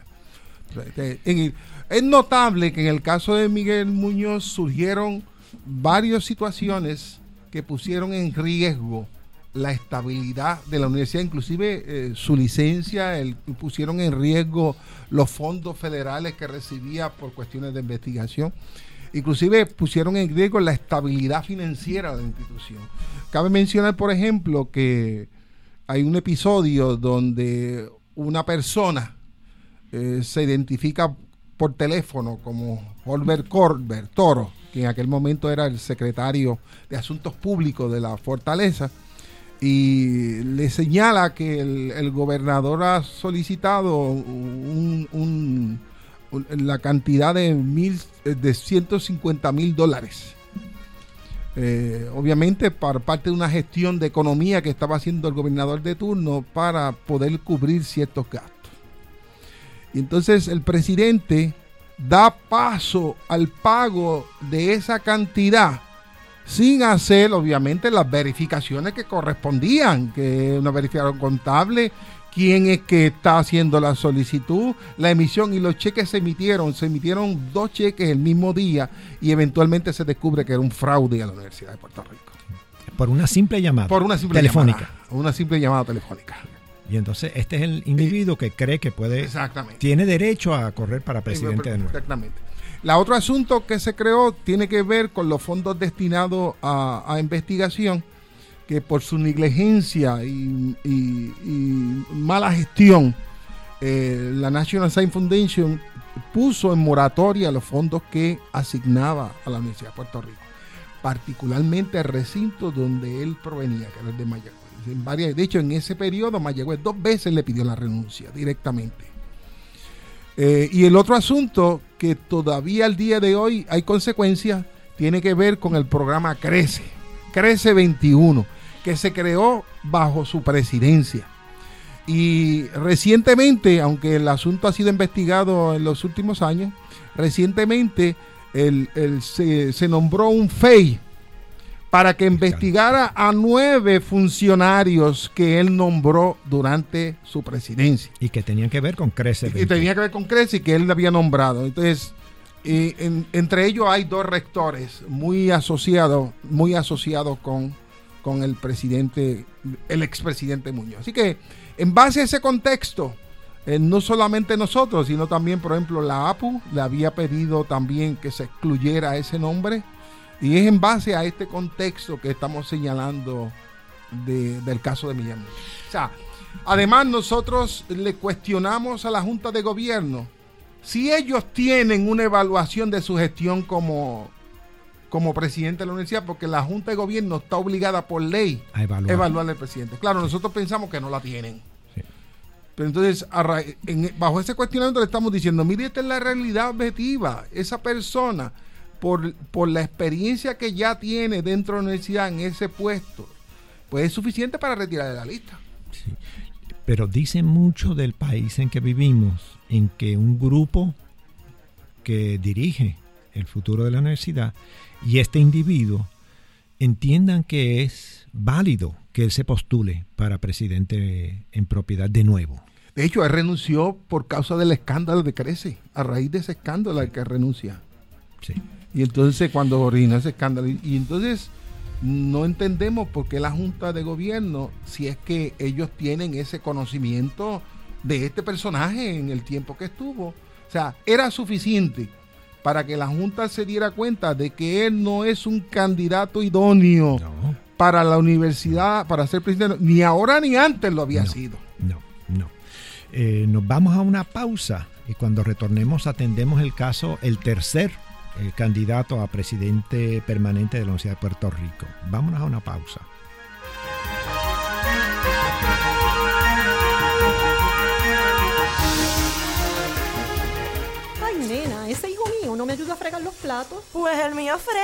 Es notable que en el caso de Miguel Muñoz surgieron varias situaciones que pusieron en riesgo la estabilidad de la universidad, inclusive su licencia, pusieron en riesgo los fondos federales que recibía por cuestiones de investigación, inclusive pusieron en riesgo la estabilidad financiera de la institución. Cabe mencionar, por ejemplo, que hay un episodio donde una persona se identifica por teléfono como Holbert Toro, que en aquel momento era el secretario de Asuntos Públicos de la Fortaleza, y le señala que el gobernador ha solicitado la cantidad de $150,000, obviamente por parte de una gestión de economía que estaba haciendo el gobernador de turno para poder cubrir ciertos gastos. Y entonces el presidente da paso al pago de esa cantidad sin hacer, obviamente, las verificaciones que correspondían, que una verificación contable, quién es que está haciendo la solicitud, la emisión, y los cheques se emitieron 2 cheques el mismo día, y eventualmente se descubre que era un fraude a la Universidad de Puerto Rico. Por una simple llamada telefónica. Una simple llamada telefónica. Y entonces este es el individuo que cree que tiene derecho a correr para presidente de nuevo. Exactamente. La otro asunto que se creó tiene que ver con los fondos destinados a investigación, que por su negligencia y mala gestión, la National Science Foundation puso en moratoria los fondos que asignaba a la Universidad de Puerto Rico, particularmente el recinto donde él provenía, que era el de Mayagüez. De hecho, en ese periodo, Mayagüez 2 veces le pidió la renuncia directamente. Y el otro asunto que todavía al día de hoy hay consecuencias tiene que ver con el programa Crece 21, que se creó bajo su presidencia. Y recientemente, aunque el asunto ha sido investigado en los últimos años, recientemente se nombró un FEI para que investigara a 9 funcionarios que él nombró durante su presidencia. Y que tenían que ver con Crece. Y tenía que ver con Crece y que él había nombrado. Entonces, entre ellos hay 2 rectores muy asociados con el presidente, el expresidente Muñoz. Así que, en base a ese contexto, no solamente nosotros, sino también, por ejemplo, la APU le había pedido también que se excluyera ese nombre. Y es en base a este contexto que estamos señalando del caso de Miguel Muñoz. O sea, además nosotros le cuestionamos a la Junta de Gobierno si ellos tienen una evaluación de su gestión como presidente de la universidad, porque la Junta de Gobierno está obligada por ley a evaluar al presidente. Claro, nosotros pensamos que no la tienen. Sí. Pero entonces, bajo ese cuestionamiento le estamos diciendo, mire, esta es la realidad objetiva. Esa persona, por la experiencia que ya tiene dentro de la universidad en ese puesto, pues es suficiente para retirar de la lista. Sí. Pero dice mucho del país en que vivimos, en que un grupo que dirige el futuro de la universidad y este individuo entiendan que es válido que él se postule para presidente en propiedad de nuevo. De hecho, él renunció por causa del escándalo de Crece, a raíz de ese escándalo al que renuncia. Sí. Y entonces cuando orina ese escándalo, y entonces no entendemos por qué la Junta de Gobierno, si es que ellos tienen ese conocimiento de este personaje en el tiempo que estuvo, o sea, era suficiente para que la Junta se diera cuenta de que él no es un candidato idóneo para la universidad, para ser presidente, ni ahora ni antes lo había sido. No. Nos vamos a una pausa y cuando retornemos atendemos el caso, el tercer candidato a presidente permanente de la Universidad de Puerto Rico. Vámonos a una pausa. Ay, nena, ese hijo mío no me ayuda a fregar los platos. Pues el mío frega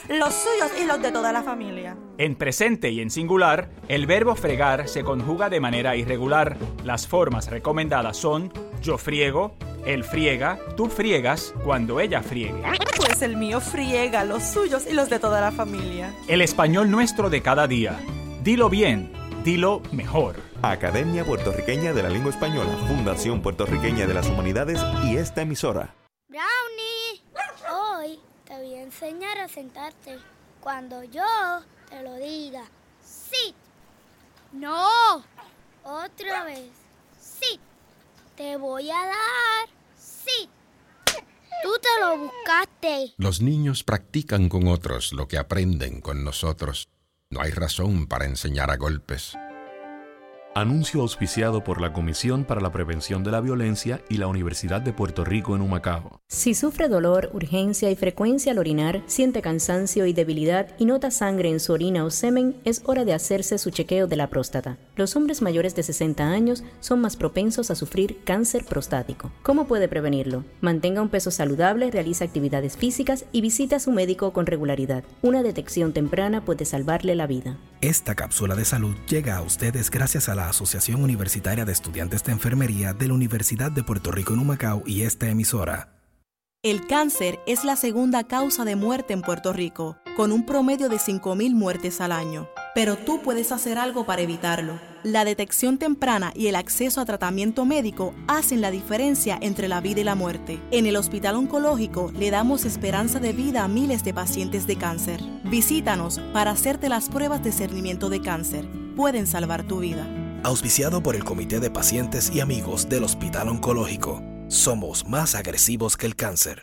los suyos y los de toda la familia. En presente y en singular, el verbo fregar se conjuga de manera irregular. Las formas recomendadas son yo friego, él friega, tú friegas, cuando ella friegue. Pues el mío friega, los suyos y los de toda la familia. El español nuestro de cada día. Dilo bien, dilo mejor. Academia Puertorriqueña de la Lengua Española, Fundación Puertorriqueña de las Humanidades y esta emisora. Brownie, hoy te voy a enseñar a sentarte cuando yo te lo diga. Sit. No. Otra vez. Sit. Te voy a dar. Sit. Tú te lo buscaste. Los niños practican con otros lo que aprenden con nosotros. No hay razón para enseñar a golpes. Anuncio auspiciado por la Comisión para la Prevención de la Violencia y la Universidad de Puerto Rico en Humacao. Si sufre dolor, urgencia y frecuencia al orinar, siente cansancio y debilidad y nota sangre en su orina o semen, es hora de hacerse su chequeo de la próstata. Los hombres mayores de 60 años son más propensos a sufrir cáncer prostático. ¿Cómo puede prevenirlo? Mantenga un peso saludable, realiza actividades físicas y visite a su médico con regularidad. Una detección temprana puede salvarle la vida. Esta cápsula de salud llega a ustedes gracias a la Asociación Universitaria de Estudiantes de Enfermería de la Universidad de Puerto Rico en Humacao y esta emisora. El cáncer es la segunda causa de muerte en Puerto Rico, con un promedio de 5,000 muertes al año. Pero tú puedes hacer algo para evitarlo. La detección temprana y el acceso a tratamiento médico hacen la diferencia entre la vida y la muerte. En el Hospital Oncológico le damos esperanza de vida a miles de pacientes de cáncer. Visítanos para hacerte las pruebas de discernimiento de cáncer. Pueden salvar tu vida. Auspiciado por el Comité de Pacientes y Amigos del Hospital Oncológico. Somos más agresivos que el cáncer.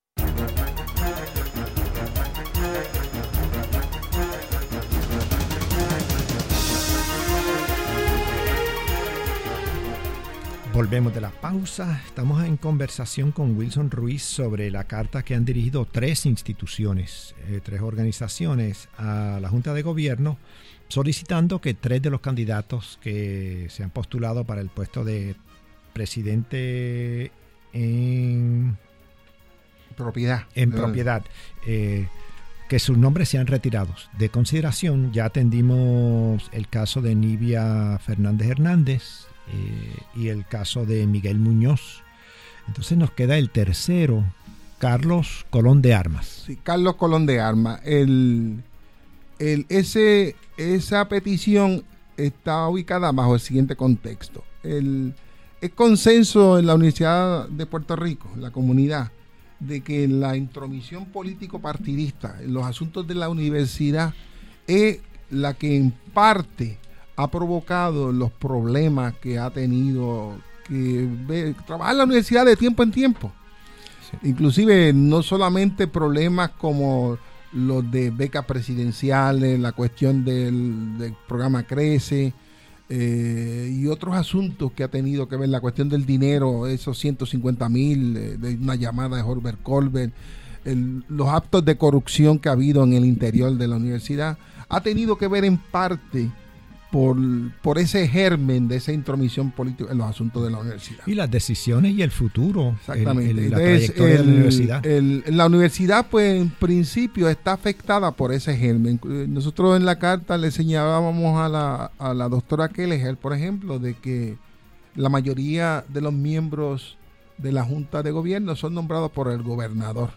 Volvemos de la pausa. Estamos en conversación con Wilson Ruiz sobre la carta que han dirigido 3 instituciones, 3 organizaciones a la Junta de Gobierno, solicitando que 3 de los candidatos que se han postulado para el puesto de presidente en propiedad, que sus nombres sean retirados de consideración. Ya atendimos el caso de Nivia Fernández Hernández y el caso de Miguel Muñoz. Entonces nos queda el tercero, Carlos Colón de Armas. Sí, Carlos Colón de Armas. Esa petición está ubicada bajo el siguiente contexto. Es consenso en la Universidad de Puerto Rico, en la comunidad, de que la intromisión político-partidista en los asuntos de la universidad es la que en parte ha provocado los problemas que ha tenido que trabajar en la universidad de tiempo en tiempo. Sí. Inclusive no solamente problemas como los de becas presidenciales, la cuestión del programa Crece, y otros asuntos que ha tenido que ver, la cuestión del dinero, esos 150,000 de una llamada de Herbert Colbert, los actos de corrupción que ha habido en el interior de la universidad, ha tenido que ver en parte por ese germen de esa intromisión política en los asuntos de la universidad. Y las decisiones y el futuro. Exactamente. La trayectoria de la universidad. La universidad, pues, en principio está afectada por ese germen. Nosotros en la carta le señalábamos a la doctora Kelleher, por ejemplo, de que la mayoría de los miembros de la Junta de Gobierno son nombrados por el gobernador.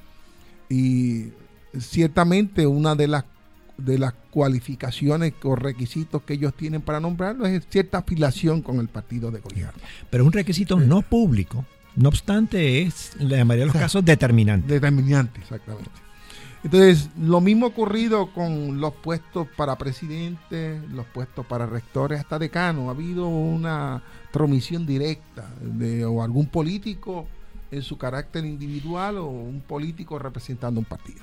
Y ciertamente una de las cualificaciones o requisitos que ellos tienen para nombrarlo es cierta afiliación con el partido de gobierno. Pero un requisito no público, no obstante, es en la mayoría de los casos determinante. Determinante, exactamente. Entonces, lo mismo ocurrido con los puestos para presidente, los puestos para rectores, hasta decano. Ha habido una tromisión directa o algún político en su carácter individual o un político representando un partido.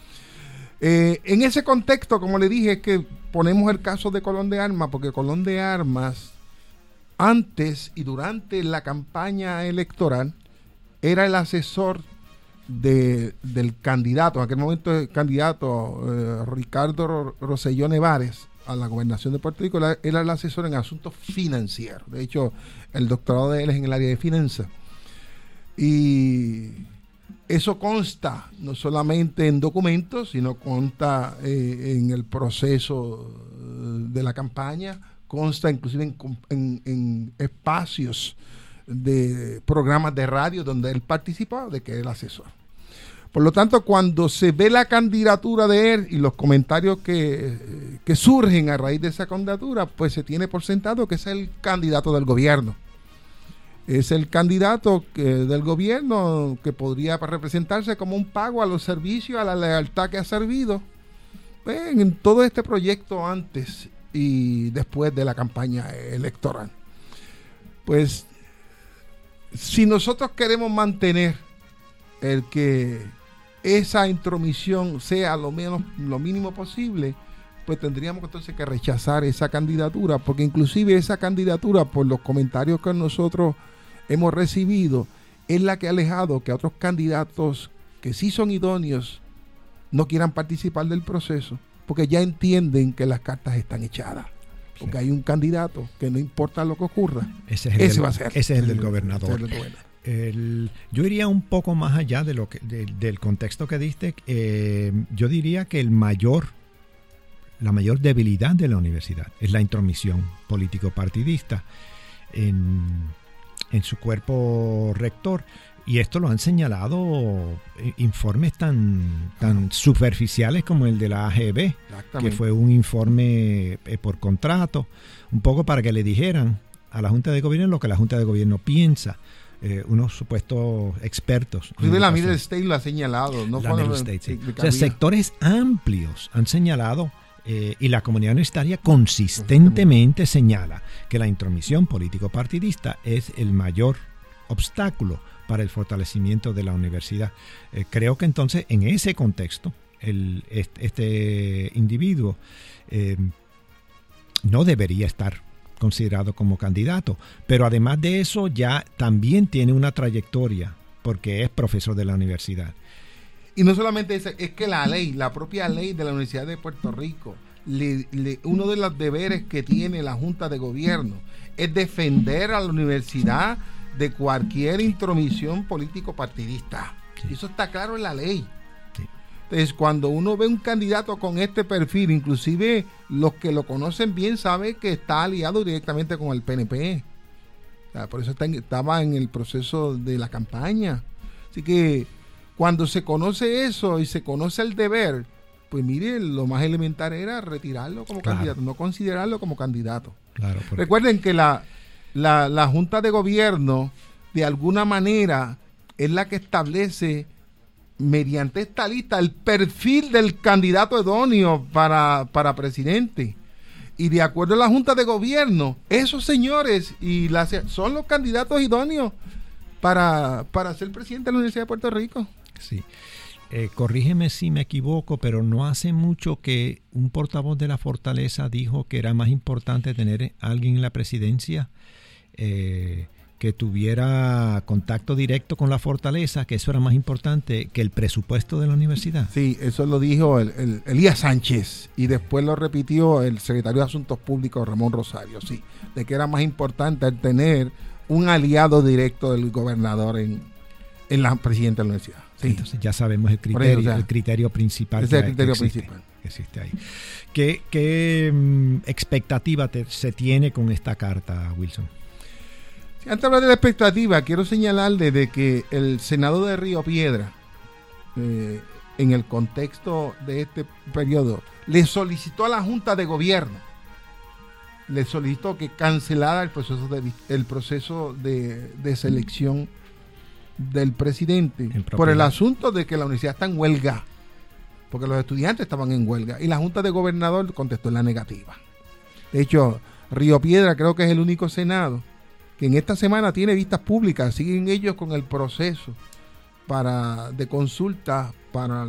En ese contexto, como le dije, es que ponemos el caso de Colón de Armas, porque Colón de Armas, antes y durante la campaña electoral, era el asesor del candidato, en aquel momento el candidato Ricardo Rosselló Nevares a la gobernación de Puerto Rico, era el asesor en asuntos financieros. De hecho, el doctorado de él es en el área de finanzas. Y Eso consta no solamente en documentos, sino consta en el proceso de la campaña, consta inclusive en espacios de programas de radio donde él participaba, de que era el asesor. Por lo tanto, cuando se ve la candidatura de él y los comentarios que surgen a raíz de esa candidatura, pues se tiene por sentado que es el candidato del gobierno. Es el candidato del gobierno que podría representarse como un pago a los servicios, a la lealtad que ha servido en todo este proyecto antes y después de la campaña electoral. Pues, si nosotros queremos mantener el que esa intromisión sea lo mínimo posible, pues tendríamos entonces que rechazar esa candidatura, porque inclusive esa candidatura, por los comentarios que nosotros hemos recibido, es la que ha alejado que otros candidatos que sí son idóneos no quieran participar del proceso, porque ya entienden que las cartas están echadas. Porque hay un candidato que no importa lo que ocurra, ese va a ser. Ese es el del gobernador. Yo iría un poco más allá de del contexto que diste. Yo diría que la mayor debilidad de la universidad es la intromisión político-partidista en su cuerpo rector. Y esto lo han señalado informes tan superficiales como el de la AGB, que fue un informe por contrato, un poco para que le dijeran a la Junta de Gobierno lo que la Junta de Gobierno piensa. Unos supuestos expertos. Inclusive la Middle State lo ha señalado. ¿No? La Middle State, sí. O sea, sectores amplios han señalado y la comunidad universitaria consistentemente señala que la intromisión político-partidista es el mayor obstáculo para el fortalecimiento de la universidad. Creo que entonces en ese contexto este individuo no debería estar considerado como candidato, pero además de eso ya también tiene una trayectoria porque es profesor de la universidad. Y no solamente eso, es que la propia ley de la Universidad de Puerto Rico, uno de los deberes que tiene la Junta de Gobierno es defender a la universidad de cualquier intromisión político-partidista. Sí. Eso está claro en la ley. Sí. Entonces, cuando uno ve un candidato con este perfil, inclusive los que lo conocen bien saben que está aliado directamente con el PNP. O sea, por eso estaba en el proceso de la campaña. Así que cuando se conoce eso y se conoce el deber, pues mire, lo más elemental era retirarlo como candidato, no considerarlo como candidato. Claro, porque... Recuerden que la Junta de Gobierno, de alguna manera, es la que establece, mediante esta lista, el perfil del candidato idóneo para presidente. Y de acuerdo a la Junta de Gobierno, esos señores son los candidatos idóneos para ser presidente de la Universidad de Puerto Rico. Sí. Corrígeme si me equivoco, pero no hace mucho que un portavoz de la Fortaleza dijo que era más importante tener a alguien en la presidencia que tuviera contacto directo con la Fortaleza, que eso era más importante que el presupuesto de la universidad. Sí, eso lo dijo el Elías Sánchez y después lo repitió el secretario de Asuntos Públicos Ramón Rosario, sí, de que era más importante tener un aliado directo del gobernador en la presidenta de la universidad. Sí. Entonces ya sabemos el criterio, el criterio principal. Ese es el criterio principal. Que existe ahí. ¿Qué expectativa se tiene con esta carta, Wilson? Antes de hablar de la expectativa, quiero señalarle de que el Senado de Río Piedra, en el contexto de este periodo, le solicitó a la Junta de Gobierno, le solicitó que cancelara el proceso de selección del presidente por el asunto de que la universidad está en huelga, porque los estudiantes estaban en huelga, y la Junta de Gobernador contestó en la negativa. De hecho, Río Piedra creo que es el único senado que en esta semana tiene vistas públicas, siguen ellos con el proceso de consulta para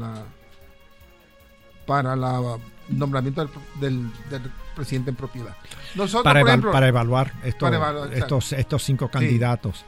la nombramiento del presidente en propiedad. Nosotros, para evaluar estos 5 candidatos.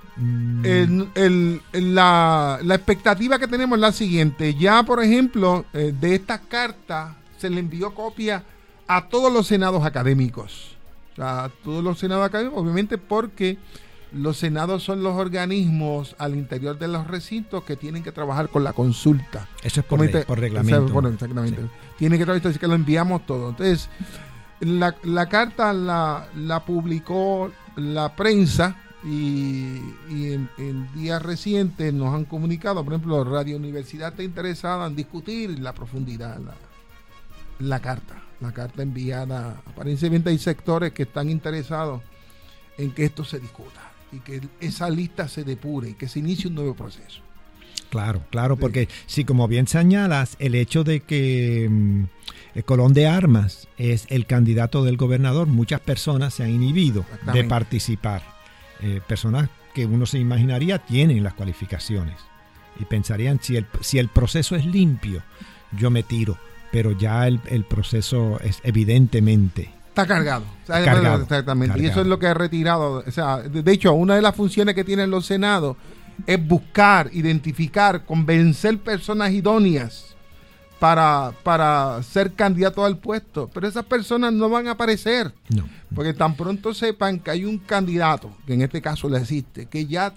La expectativa que tenemos es la siguiente. Ya, por ejemplo, de esta carta se le envió copia a todos los senados académicos. A todos los senados académicos, obviamente porque Los senados son los organismos al interior de los recintos que tienen que trabajar con la consulta. Eso es por reglamento. Exactamente. Sí. Tienen que trabajar, así que lo enviamos todo. Entonces, la carta la publicó la prensa y en días recientes nos han comunicado, por ejemplo, Radio Universidad está interesada en discutir la profundidad la carta enviada. Aparentemente hay sectores que están interesados en que esto se discuta y que esa lista se depure y que se inicie un nuevo proceso. Claro, sí. Porque sí, como bien señalas, el hecho de que Colón de Armas es el candidato del gobernador, muchas personas se han inhibido de participar. Personas que uno se imaginaría tienen las cualificaciones y pensarían, si el proceso es limpio, yo me tiro, pero ya el proceso es evidentemente... Está cargado. Exactamente. Cargado. Y eso es lo que ha retirado. O sea, de hecho, una de las funciones que tienen los senados es buscar, identificar, convencer personas idóneas para ser candidatos al puesto. Pero esas personas no van a aparecer. No. Porque tan pronto sepan que hay un candidato, que en este caso le existe, que ya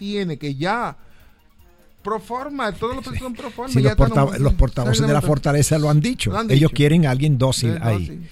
proforma, todos los procesos son proforma. Sí, los portavoces de la fortaleza lo han dicho. Ellos quieren a alguien dócil ahí.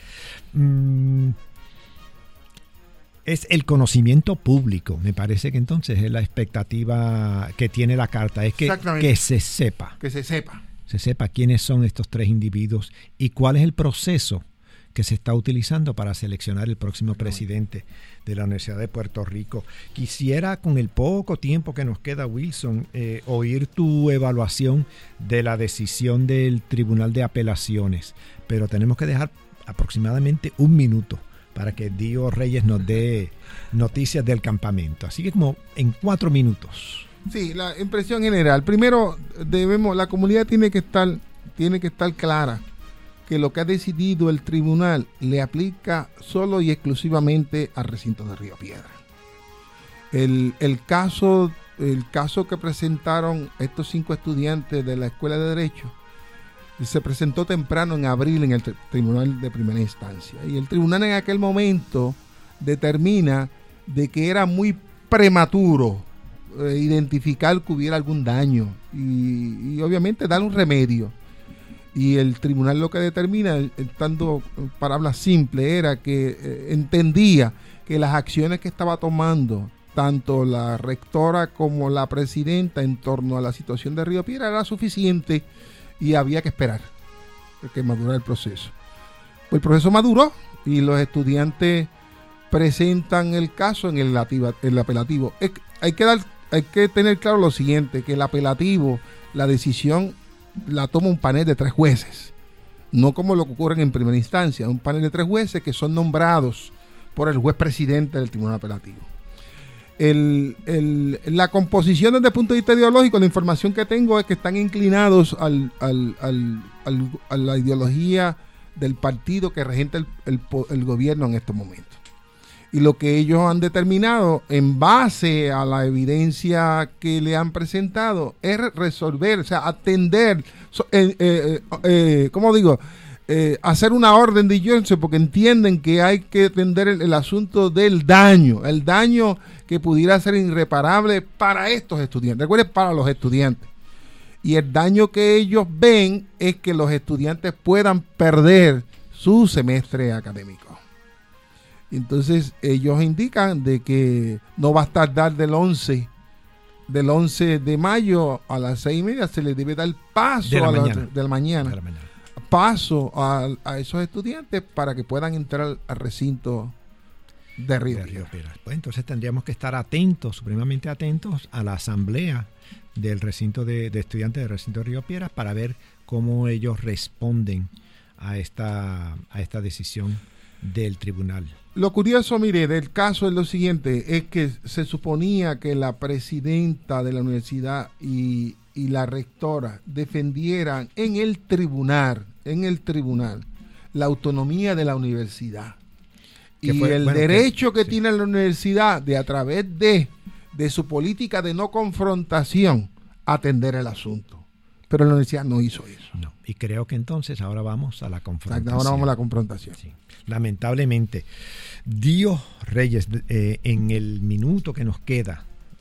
Es el conocimiento público, me parece que entonces es la expectativa que tiene la carta, es que se sepa. Que se sepa quiénes son estos 3 individuos y cuál es el proceso que se está utilizando para seleccionar el próximo presidente de la Universidad de Puerto Rico. Quisiera, con el poco tiempo que nos queda, Wilson, oír tu evaluación de la decisión del Tribunal de Apelaciones, pero tenemos que dejar aproximadamente 1 minuto para que Dio Reyes nos dé noticias del campamento. Así que como en 4 minutos. Sí, la impresión general. Primero, la comunidad tiene que estar clara que lo que ha decidido el tribunal le aplica solo y exclusivamente al recinto de Río Piedra. El caso que presentaron estos 5 estudiantes de la Escuela de Derecho se presentó temprano en abril en el tribunal de primera instancia, y el tribunal en aquel momento determina de que era muy prematuro identificar que hubiera algún daño y obviamente dar un remedio. Y el tribunal lo que determina, estando palabras simples, era que entendía que las acciones que estaba tomando tanto la rectora como la presidenta en torno a la situación de Río Piedra era suficiente y había que esperar que madurara el proceso. Pues el proceso maduró y los estudiantes presentan el caso en el apelativo. Hay que tener claro lo siguiente, que el apelativo, la decisión la toma un panel de 3 jueces, no como lo que ocurre en primera instancia, un panel de 3 jueces que son nombrados por el juez presidente del tribunal apelativo. La composición desde el punto de vista ideológico, la información que tengo es que están inclinados a la ideología del partido que regenta el gobierno en estos momentos. Y lo que ellos han determinado en base a la evidencia que le han presentado es resolver, o sea, atender, hacer una orden de Johnson, porque entienden que hay que atender el asunto del daño, el daño que pudiera ser irreparable para estos estudiantes. Recuerden, para los estudiantes. Y el daño que ellos ven es que los estudiantes puedan perder su semestre académico. Entonces ellos indican de que no va a tardar del 11 de mayo a las 6:30, se les debe dar paso de la mañana. Paso a esos estudiantes para que puedan entrar al recinto de Río Piedra. Pues entonces tendríamos que estar supremamente atentos a la asamblea del recinto de estudiantes del recinto de Río Piedra para ver cómo ellos responden a esta decisión del tribunal. Lo curioso, mire, del caso es lo siguiente, es que se suponía que la presidenta de la universidad y la rectora defendieran en el tribunal la autonomía de la universidad y derecho que tiene la universidad de, a través de su política de no confrontación, atender el asunto. Pero la universidad no hizo eso. No. Y creo que entonces ahora vamos a la confrontación. Ahora vamos a la confrontación. Sí. Lamentablemente, Dio Reyes, en el minuto que nos queda,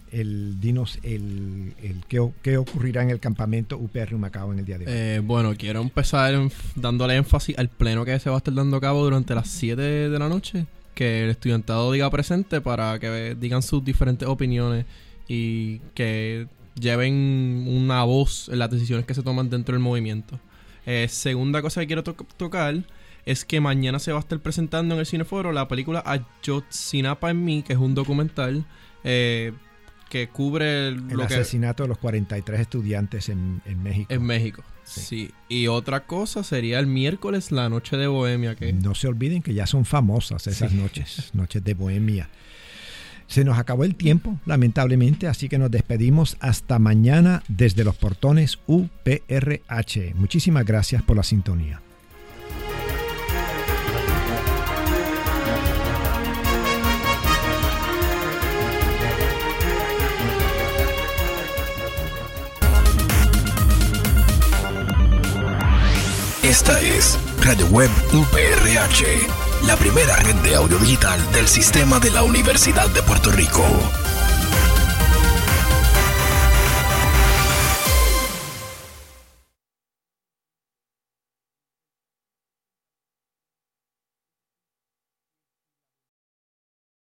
dinos qué ocurrirá en el campamento UPR Humacao en el día de hoy. Bueno, quiero empezar dándole énfasis al pleno que se va a estar dando a cabo durante las 7 de la noche. Que el estudiantado diga presente para que digan sus diferentes opiniones y que lleven una voz en las decisiones que se toman dentro del movimiento. Segunda cosa que quiero tocar es que mañana se va a estar presentando en el Cineforo la película Ayotzinapa en mí, que es un documental que cubre el asesinato de los 43 estudiantes en México. En México, sí. Y otra cosa sería el miércoles, la noche de Bohemia. Que no se olviden que ya son famosas esas noches de Bohemia. Se nos acabó el tiempo, lamentablemente, así que nos despedimos hasta mañana desde los portones UPRH. Muchísimas gracias por la sintonía. Esta es Radio Web UPRH, la primera red de audio digital del sistema de la Universidad de Puerto Rico.